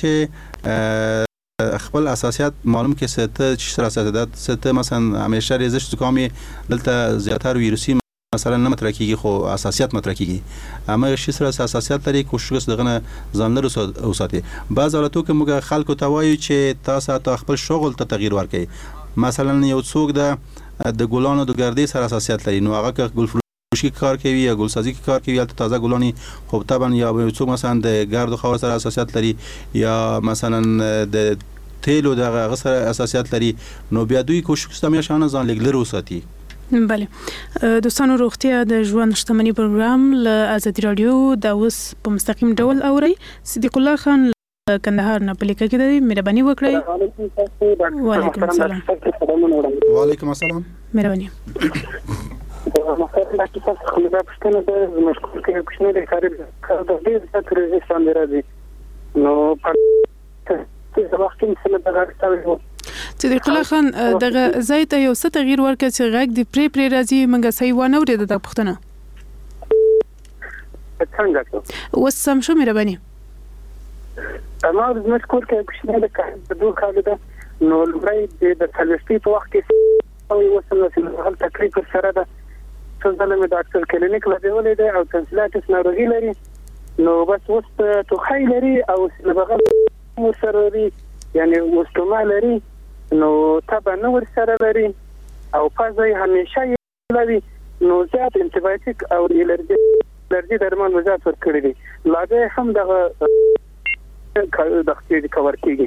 چې خپل اساسيات معلوم کې ست سره اساسيات ست مثلا همیشه ریزش زکامي دلته زیاتره ویروسي مثلا نه مطرح کیږي خو اساسيات مطرح کیږي اما شي سره اساسيات لري کوشش دغه ځانلرو اوساتي بعض حالتو کې موږ خلکو ته وایو چې تاسو خپل شغل ته تغییر ورکړئ مثلا یو څوک د ګلانو د ګردې سره اساسيات لري نو هغه ګل فروشی کار کوي یا ګلسازي کار کوي یا تازه ګلانی خو طبعا یا څوک مثلا د ګرد خاور سره اساسیت لري یا مثلا د تیلو د غسر اساسیت لري نو بیا دوی کوشش کوي شانه ځان لګلر وساتي. بله دوستانو روغتیا د ژوند شتمنۍ پروګرام له ازادي رادیو د اوس په مستقیم ډول اوري. صدیق الله خان کندهار نه پلیکه کې دی، مهرباني وکړئ. وعلیکم السلام. وعلیکم السلام. مهرباني. مثلا د کیسه خلک په ستنه د مشکل کې کوښښ نه کوي کار د دې څخه ريزستان راځي نو په وخت کې څه نه راځي. صدیق الله خان دغه ځای ته یو څه تغییر ورکړ چې غږ د پری راځي منګه صحیح ونه ورید د پښتنه څنګه اوس سم شو مهرباني. ما د مشکل کې کوښښ نه کوي د دوه کال ده نو لومړی د تلويستي په وخت کې او وسله چې هل تکلیف سره ده څنګه مې ډاکټر کلینیک لا دیولې ده او کنسلټس ناروغي لري نو بس اوس ته خی لري او بغل سره لري یعنی وستما لري نو تبع نور سره لري او پازای همیشه لري نو زیات انټیبایوټیک او الرجی درمان وزات ورکړي دي لاګه هم دغه دغه کور کیږي.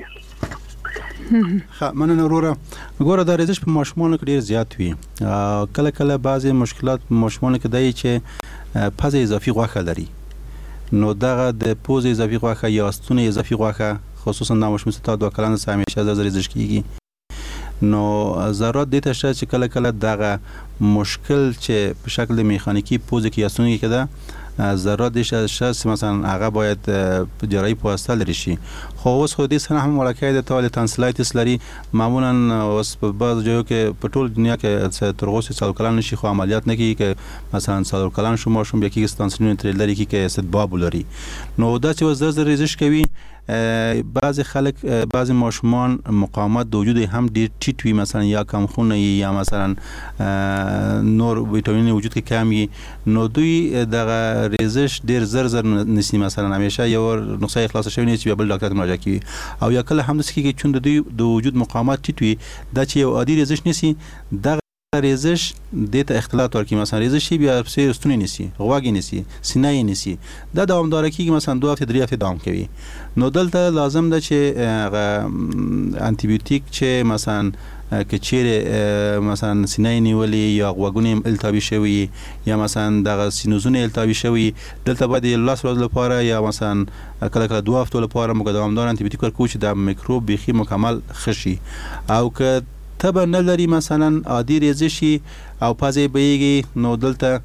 مننه وروره. ګوره دا ریزش په ماشومانو کې ډیر زیات وي. کله کله بعضی مشکلات په ماشومانو کې دی چې پزه اضافي غوښه لري نو دغه د پوز اضافي غوښه یا ستون اضافي غوښه خصوصا د ماشوم ستا 2 کلن سره همیشه د ریزش کیږي نو ضرورت دي ته چې کله کله دغه مشکل چې په شکل میخانیکی پوز کې یا ستون کې ده ضرورت دي چې مثلا هغه باید جراحي په واسطه لري شي. خو اوس خو دې سره هم ولکه د توال تانسلایتس لري معمولا اوس په بعض ځایو کې په ټول دنیا کې ترغوسي څلور کلن شي خو عملیات نه کیږي چې مثلا څلور کلن شو ماشوم بیا کې ستانسلین تر لري کې استدباب لري نو دا چې وزر ریزش کوي بعضی خلک بعضی ماشومان مقاومت د وجود هم ډیر ټیټ وي مثلا یا کم خون یا مثلا نور ویټامین وجود کې کم وي نو دوی دغه ریزش ډیر زر نسی مثلا همیشه یو نقصه اخلاص شوی نه چې بل ډاکټر ته مراجعه کوي او یا کله هم د سکه کې چون د دوی د وجود مقاومت ټیټ وي دا چې یو عادي ریزش نسی دغه ریزش دته اختلاط ورکی مثلا ریزش بیا سیر ستونی نسی غواګی نسی سینې نسی دا دوامدار کیږي مثلا 2 هفته 3 هفته دوام کوي نو دلته لازم ده چې انټي بیوټیک چې مثلا کچېره مثلا سینې نیولې یا غوګونه التهابي شوی یا مثلا دغه سینوزونه التهابي شوی دلته باید لاس ورځ لپاره یا مثلا کله کله 2 هفته لپاره موږ دوامدار انټي بیوټیک ورکو چې د میکروب بيخي مکمل خشي او که تبه نه لري مثلا عادي ریزشي او پازې بهيږي نو دلته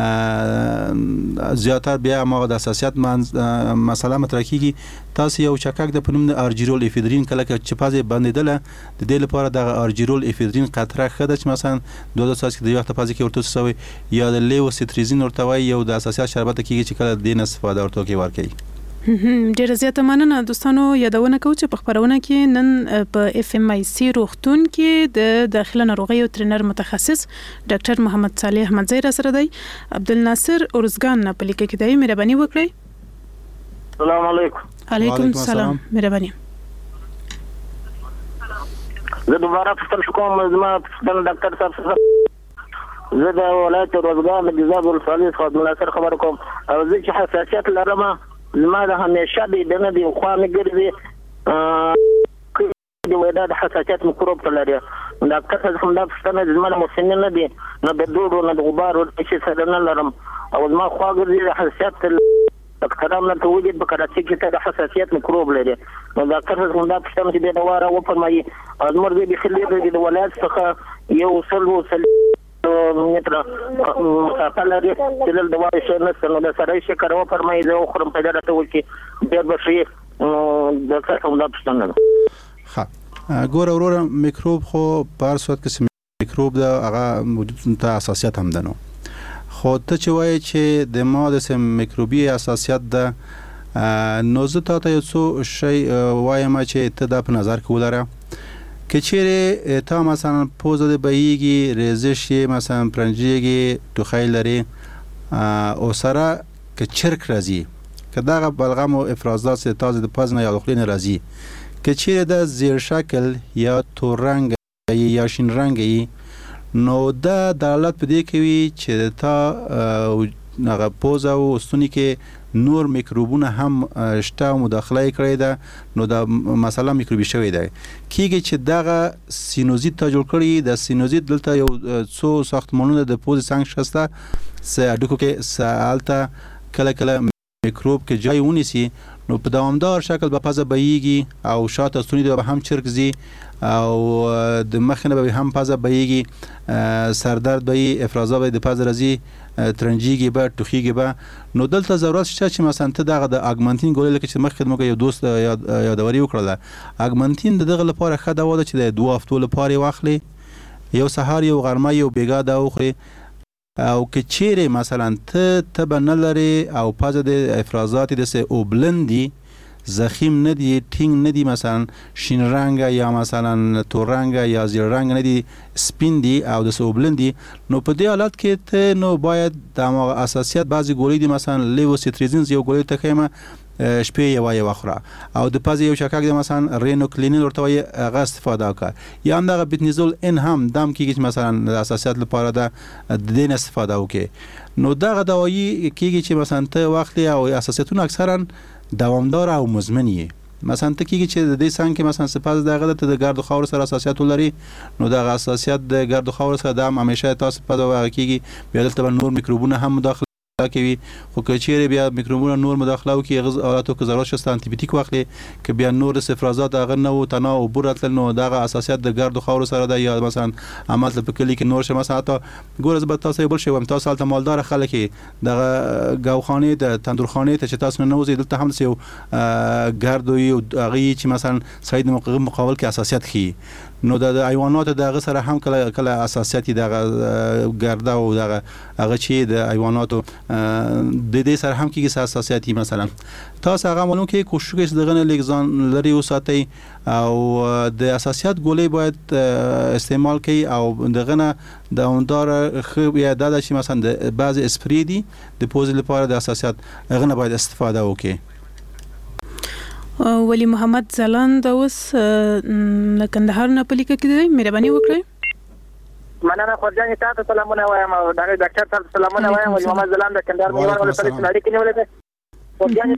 زیاتره بیا ما د اساسیت مسله مطرح کیږي تاسو یو چکک د پنوم د ارجیرول افیدرین کله چې پازې باندېدله د دې لپاره د ارجیرول افیدرین قطره خده چې مثلا 2 ساعت کې د وخت پازې کې ورته سوي یا د لیوسیتریزین ورته وای یو د اساسیت شربت کیږي چې کله د استفاده ورته کوي ورکي. ډیره زیاته مننه دوستانو. یادونه کوم چې په خبرونه کې نن په اف ام آی سی روغتون کې د داخله ناروغیو ترنر متخصص ډاکټر محمد صالح احمدزی را سره دی. عبدالناصر اورزګان نه پلیکه کې دی، مهرباني وکړئ. السلام علیکم. علیکم السلام. مهرباني. زه دوباره پوښتنه کوم زما ډاکټر صاحب زه د ولایت روزګان د جزاب ولسوالۍ څخه عبدالناصر خبر کوم او زه چې حساسیت لرم زما د همیشه د نه دی خو نه ګرځي د ودا د حساسیت مکروب لري ډاکټر صاحب هم دا پوښتنه زما د مسنن نه دی نه د دوړو نه د غبار او چې سره نه لرم او زما خو ګرځي د حساسیت ډاکټرانو ته وجود به کراچي کې د حساسیت مکروب لري نو ډاکټر صاحب هم دا پوښتنه چې د واره و فرمایي ازمر دې خلې د ولایت څخه یو سل متر مسافه لري چې د دوای شي نه سره د سره شي کارو فرمایي زه خورم پیدا راته وکی ډېر بشي د څه هم دا پښتنه ها ګور اورور میکروب خو په صورت کې میکروب د هغه وجود ته اساسیت هم دنو خو ته چې وایي چې د ماده سم میکروبي اساسیت د نوزه ته یو څو شی وایم چې ته د په نظر کې ولره کچېره تا مثلا پوزه د بهيږي ریزش مثلا پرنجيږي ټوخی لري او سره کچرک راځي کداغه بلغم او افرازات تازه د پزنه یا خلینه راځي کچېره د زیر شکل یا تور رنگ یا شین رنگي نو دا دلالت په دې کوي چې تا هغه پوزه او ستوني کې نور میکروبونه هم شته مداخله کړې ده نو دا مسله میکروبي شوی ده کیږي چې دغه سینوزیت ته جوړ کړی د سینوزیت دلته یو څو ساختمانونه د پوزې څنګ شسته س اډکو کې سالته کله کله میکروب کې جای ونیسي نو په دوامدار شکل به پزه بهیږي او شاته ستوني به هم چرګ زی او د مخنه به هم پزه بهیږي سردرد به افرازا به د پزه رزي ترنجيږي به ټوخيږي به نو دلته ضرورت شته چې مثلا ته دغه د اګمنټین ګولې لکه چې مخکې موږ یو دوست یادوري وکړه اګمنټین دغه لپاره ښه دوا ده چې د 2 هفتو لپاره واخلي یو سهار یو غرمه یو بیګا دا وخوري او که چیرې مثلا ته به نه لري او پزه د افرازات د سه اوبلندي زخیم نه دی ټینګ نه دی مثلا شین رنگ یا مثلا تور رنگ یا زیړ رنگ نه دی سپین دی او د سوبلندي نو په دې حالت کې ته نو باید د اساسیت بعضی ګولې دي مثلا لیوسیتریزینز یو ګولې ته خیمه شپې یو اخره او د پازي یو شکاک د مثلا رینوکلینین ورته وي هغه استفاده وکړه یا هم دغه بتنیزول ان هم دم کیږي مثلا د اساسیت لپاره د دین استفاده وکړي نو دغه دوايي کیږي چې مثلا ته وخت او اساسیتونه اکثرا دوامدار او مزمن مثلا ته کیږي چې د دې څنګه مثلا سپاس دغه د ګرد خاور سره اساسیت لري نو دغه اساسیت د ګرد خاور سره د همیشه تاسو په دغه کیږي بیا دلته نور میکروبونه هم مداخله کوي خو کچېره بیا میکروبونه نور مداخله کوي غذاتو که ضرورت شته انټي بیوټیک واخلي که بیا نور افرازات هغه نو تنا او برتل نو دغه اساسیت د ګرد خاور سره د یا مثلا عمل په کلی کې نور شه مثلا تا ګورز به تاسو بل شي وم تاسو الته مالدار خلک دغه گاوخانه د تندورخانه ته چې تاسو نه وزي دلته هم یو ګرد او هغه چې مثلا سید مقابل کې اساسیت خي نو د حیوانات دغه سره هم کله اساسیت دغه ګرده او دغه هغه چې د حیواناتو د دې سره هم کېږي اساسیتي مثلا تاسو هغه مونږ کې کوشش کوئ دغه نه لګزان لري وساتئ او د اساسیت ګولې باید استعمال کړئ او دغه نه د اوندار خو یا د چې مثلا د بعض اسپری دي د پوز لپاره د اساسیت هغه نه باید استفاده وکړي ولی محمد زلاند اوس کندهار نه پلیکه کې مهرباني وکړئ مننه خورجان تاسو سلامونه وایم او دغه ډاکټر تاسو سلامونه وایم ولی محمد زلاند د کندهار میوان ولې پلیس لري کې نیولې ده خورجان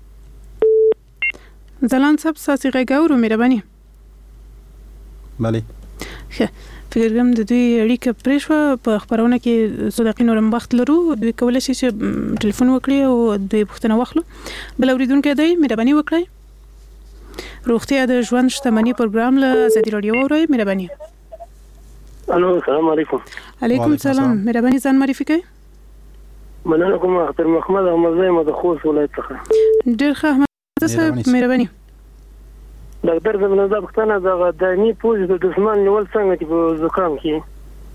زلاند صاحب ساسي غاورو مهرباني بله فکر کوم د دوی اړیکه پرېښوه په خبرونه کې صدقین نورم وخت لرو دوی کولای شي چې ټلیفون وکړي او دوی پوښتنه واخلو بل اوریدونکو دی مهرباني وکړئ روغتیا د ژوند شتمنۍ پروګرام له ازادي رادیو اورئ مهرباني الو السلام علیکم علیکم السلام مهرباني ځان معرفي کړئ مننه کوم اختر محمد احمد زایم د خوست ولایت څخه ډېر ښه احمد صاحب مهرباني ډاکټر زموږ د پښتنه د دایمي پوز د دښمن نیول څنګه چې په زکام کې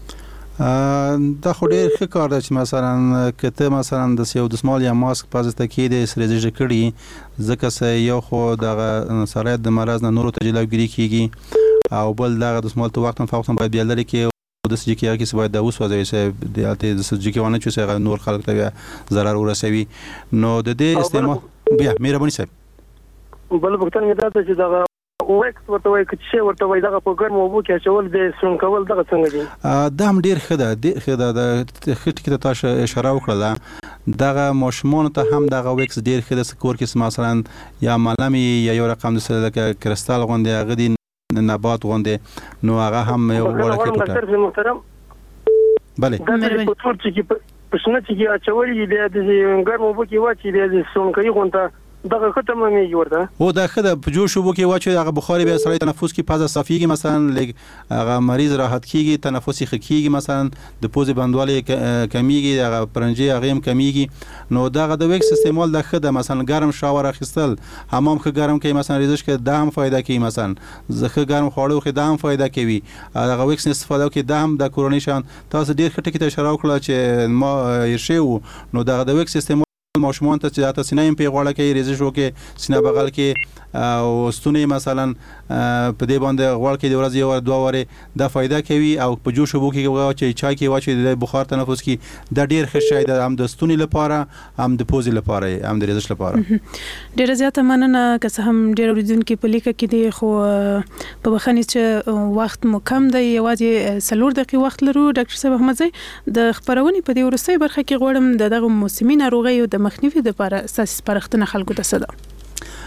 دا خو ډېر ښه کار دی چې مثلا کته مثلا د سیو دسمال یا ماسک پازته کې د سریزه کړي ځکه سه یو خو د سرایت د مرز نه نورو ته جلوګیری کیږي او بل دغه دسمال ته وخت فوقتن باید بیا لري کې د سجکی کې باید د اوس وځي چې د الته د سجکی ونه چې نور خلک ته ضرر ورسوي نو د دې استعمال بیا مهرباني صاحب بل وختن مې دا چې دغه وکس ورته وای چې ورته وای دغه په ګرمو وبو کې چول د سون کول دغه څنګه دي دا هم ډیر ښه ده د خټ کې تاسو اشاره وکړه دغه ماشومان ته هم دغه وکس ډیر ښه ده سکور کې مثلا یا ملمي یا یو رقم د لکه کرستال غونډه هغه دي نبات غونډه نو هغه هم یو ورکه ډاکټر محترم بله دا په ټول چې په شنه چې اچولې د ګرمو وبو کې واچي د سون کوي غونډه دغه ختمه میږي ورته او دا خده په جوش وبو کې واچي هغه بخاري به سره تنفس کې پازه صفیږي مثلا لګ هغه مریض راحت کیږي تنفسي خکیږي مثلا د پوزې بندوالي کمیږي هغه پرنجي هغه هم کمیږي نو دغه د وکس استعمال د خده مثلا ګرم شاور اخیستل حمام خ ګرم کې مثلا ریزش کې د هم فائدہ کوي مثلا زخه ګرم خوړو خ د هم فائدہ کوي هغه وکس استفاده کوي د هم د کورونیشن تاسو ډیر خټه کې اشاره وکړه چې ما یې شو نو دغه د وکس استعمال ماشومان ته چې تاسو نه په غوړه کې ریزش وکي سینه بغل کې او ستونی مثلا په دې باندې غوړ کې د ورځې یو دوه واره د فائدہ کوي او په جوش وبو کې چې چای کې واچي د بخار تنفس کې د ډیر ښه شي د هم د ستونی لپاره هم د پوزې لپاره هم د ریزش لپاره. ډیر زیاته مننه که څه هم ډیر اوریدونکو په لیکه کې دی خو په بخښنې چې وخت مو کم دی یوازې 3 دقیقې وخت لرو. ډاکټر صاحب احمدزی د خبرونې په دې ورسته برخه کې غواړم دغه موسمي ناروغیو د مخنیوي لپاره اساسي سپارښتنه خلکو ته څه ده؟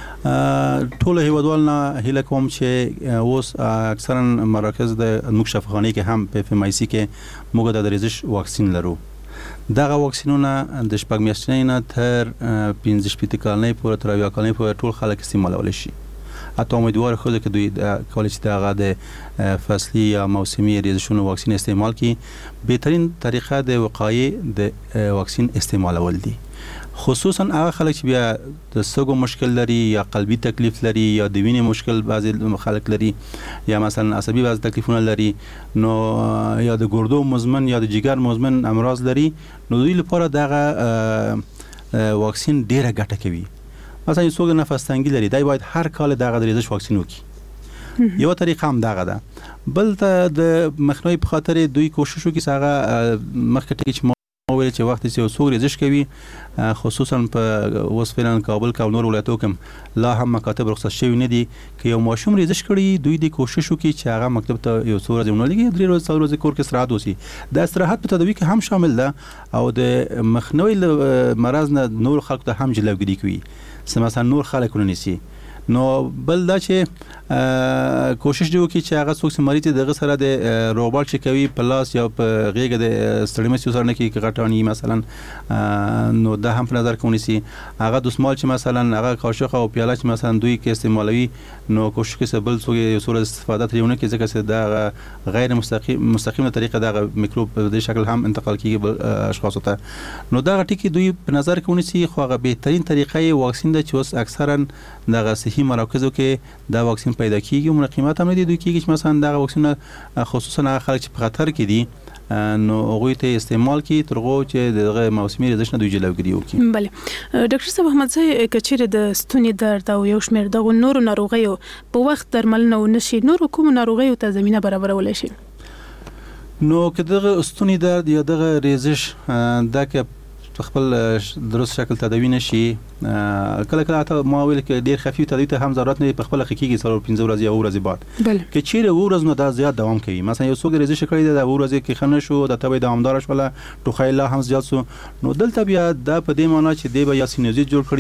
ټول هیوادوالنا هیله کوم چې اوس اکثرا مراکز د موږ شفاخانه کې هم په FMIC کې موږ د ریزش واکسین لرو. دغه واکسینونه د شپږ میاشتې نه تر 15 کال پورې تر 20 کال پورې ټول خلک استعمالول شي. اته امیدوار خو چې دوی کولای شي دغه د فصلي یا موسمي ریزشونو واکسین استعمال کړي. بهترین طریقه د وقایې د واکسین استعمالول دي. خصوصا هغه خلک چې بیا د سګو مشکل لري یا قلبي تکلیف لري یا د وینې مشکل بعضی خلک لري یا مثلا عصبي بعضی تکلیفونه لري نو یا د ګردو مزمن یا د جګر مزمن امراض لري نو دوی لپاره دغه واکسین ډیره ګټه کوي. مثلا یو څوک نفس تنګي لري دای باید هر کال دغه ریزش واکسین وکړي. یو طریقه هم دغه ده. بل ته د مخنیوي په خاطر دوی کوشش وکړي هغه مخکې چې ویل چې وخت چې څو ریزش کوي خصوصا په وسفلان کابل کا نور ولایتو کې لا هم مکاتب رخصت شوی نه دي چې یو ماشوم ریزش کړي دوی د کوشش وکړي چې هغه مکتب ته یو څو ورځې ونلګي 3 ورځې 4 ورځې کور کې استراحت وسی. د استراحت په تداوی کې هم شامل ده او د مخنیوي مرض نه نور خلک ته هم جلوګیری کوي سم مثلا نور خلک ونیسي. نو بل دا چې کوشش دی وکړي چې هغه څوک چې مریض دغه سره د روغبال چې کوي په لاس یا په غیږ د سټړمس سره نه کې غټانی مثلا نو دا هم په نظر کې ونیسي. هغه د سمال چې مثلا هغه قاشق او پیاله چې مثلا دوی کې استعمالوي نو کوشش کوي بل څوک یو صورت استفاده ترونه کې ځکه چې دا غیر مستقیمه طریقه د میکروب په دې شکل هم انتقال کیږي اشخاص ته. نو دا ټکی دوی په نظر کې ونیسي خو هغه بهترین طریقه یې واکسین ده چې اوس اکثرا دغه صحي مراکزو کې دا واکسین پیدا کیږي. منقیمات هم دي دوی کېږي چې مثلا دغه واکسین خصوصا هغه خلک چې په خطر کې دي نو هغه ته استعمال کی ترغو چې دغه موسمي ریزش نه دوی جلوګری وکړي. بله ډاکټر صاحب احمدزی کچېره د ستوني درد او یو شمېر د نورو ناروغیو په وخت درملنه ونشي نور کوم ناروغیو ته زمينه برابرول شي نو کداغه ستوني درد یا دغه ریزش دغه خپل درست شکل تداوی نشي کله کله ته ما ویل کې ډیر خفیف تداوی ته هم ضرورت نه په خپل حقیقي سره 15 ورځې او ورځې بعد کې چیرې ورځ نو دا زیات دوام کوي. مثلا یو څوک ریزش کړی د ورځې کې خنه شو د تبې دوامدار شول ټوخی لا هم زیات سو نو دلته بیا دا په دې معنی چې دی به یا سینوزیت جوړ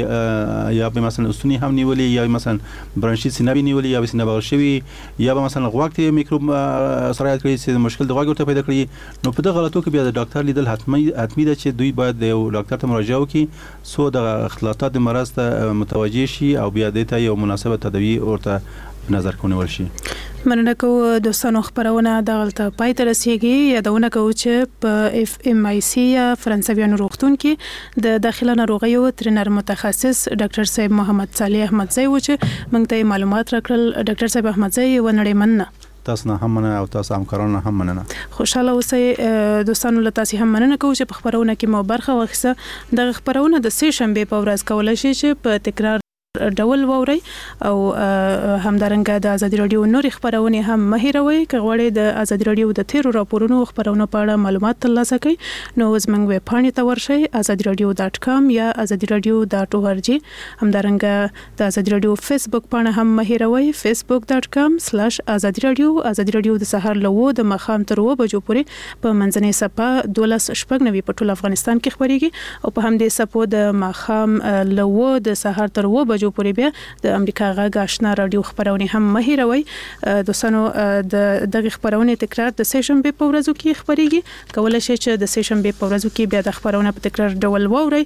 کړی یا به مثلا استونی هم نیولې یا مثلا برانشیت سینوی نیولې یا سینه بغل شوی یا به مثلا غوږ میکروب سرایت کړی چې مشکل د غوږ ورته پیدا کړی نو په دغه غلطو کې بیا د ډاکټر لیدل حتمی ده چې دوی باید یو ډاکټر ته مراجعه وکړي سو د اختلاطات د مرض ته متوجه شي او بیا د ته یو مناسبه تداوی ورته نظر کونول شي. مننه کو دوستانو خبرونه دغلته پای ته رسیدي یادونه کو چې په FMIC یا فرانسویانو روغتون کې د داخله ناروغیو ترنر متخصص ډاکټر صاحب محمد صالح احمدزی و چې موږ ته معلومات راکړل. ډاکټر صاحب احمدزی ونړې مننه تاسو نه هم مننه او تاسو همکارانو هم مننه. خوشاله اوسئ دوستانو له تاسو هم مننه کوم چې په خبرونه کې مو برخه واخیسته. د خبرونه د سې شنبه په ورځ کولای شي چې په تکرار ډول ووري او همدارنګه د ازادي رادیو نور خبرونه هم مهیروي کغوړې د ازادي رادیو د تیرو راپورونو خبرونه په اړه معلومات ترلاسه کړئ نو زموږ ویب پاڼې ته ورشئ azadiradio.com یا azadiradio.org. همدارنګه د ازادي رادیو فیسبوک پاڼه هم مهیروي facebook.com/azadiradio. ازادي رادیو د سحر لوو د مخام تر 2 بجو پورې په منځنۍ صفه 12:90 په ټول افغانستان کې خبريږي او په همدې صفو د مخام لوو د سحر تر 2 جو پورې بیا د امریکا غږ آشنا رادیو خبرونه هم مهیروي. دوستانو د دغه خبرونه تکرار د سیشنبه په ورځو کې خبريږي کولای شي چې د سیشنبه په ورځو کې بیا د خبرونه په تکرار ډول ووري.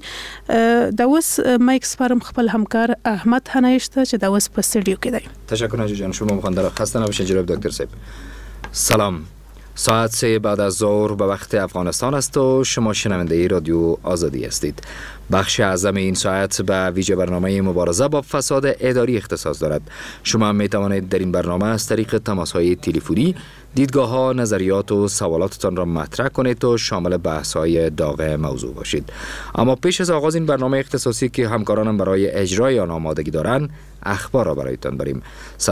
دا اوس مایکس فارم خپل همکار احمد حنایشته چې دا اوس په استودیو کې دی. تشکر جان شما مخاندر خسته نباشید جناب دکتر صاحب. سلام ساعت 3 بعد از ظهر به وقت افغانستان است و شما شنونده رادیو آزادی هستید. بخش اعظم این ساعت به ویژه برنامه مبارزه با فساد اداری اختصاص دارد. شما می توانید در این برنامه از طریق تماس‌های تلفنی دیدگاه‌ها، نظریات و سوالاتتان را مطرح کنید و شامل بحث‌های داغ موضوع باشید. اما پیش از آغاز این برنامه اختصاصی که همکارانم برای اجرای آن آمادگی دارند، اخبار را برایتان بریم.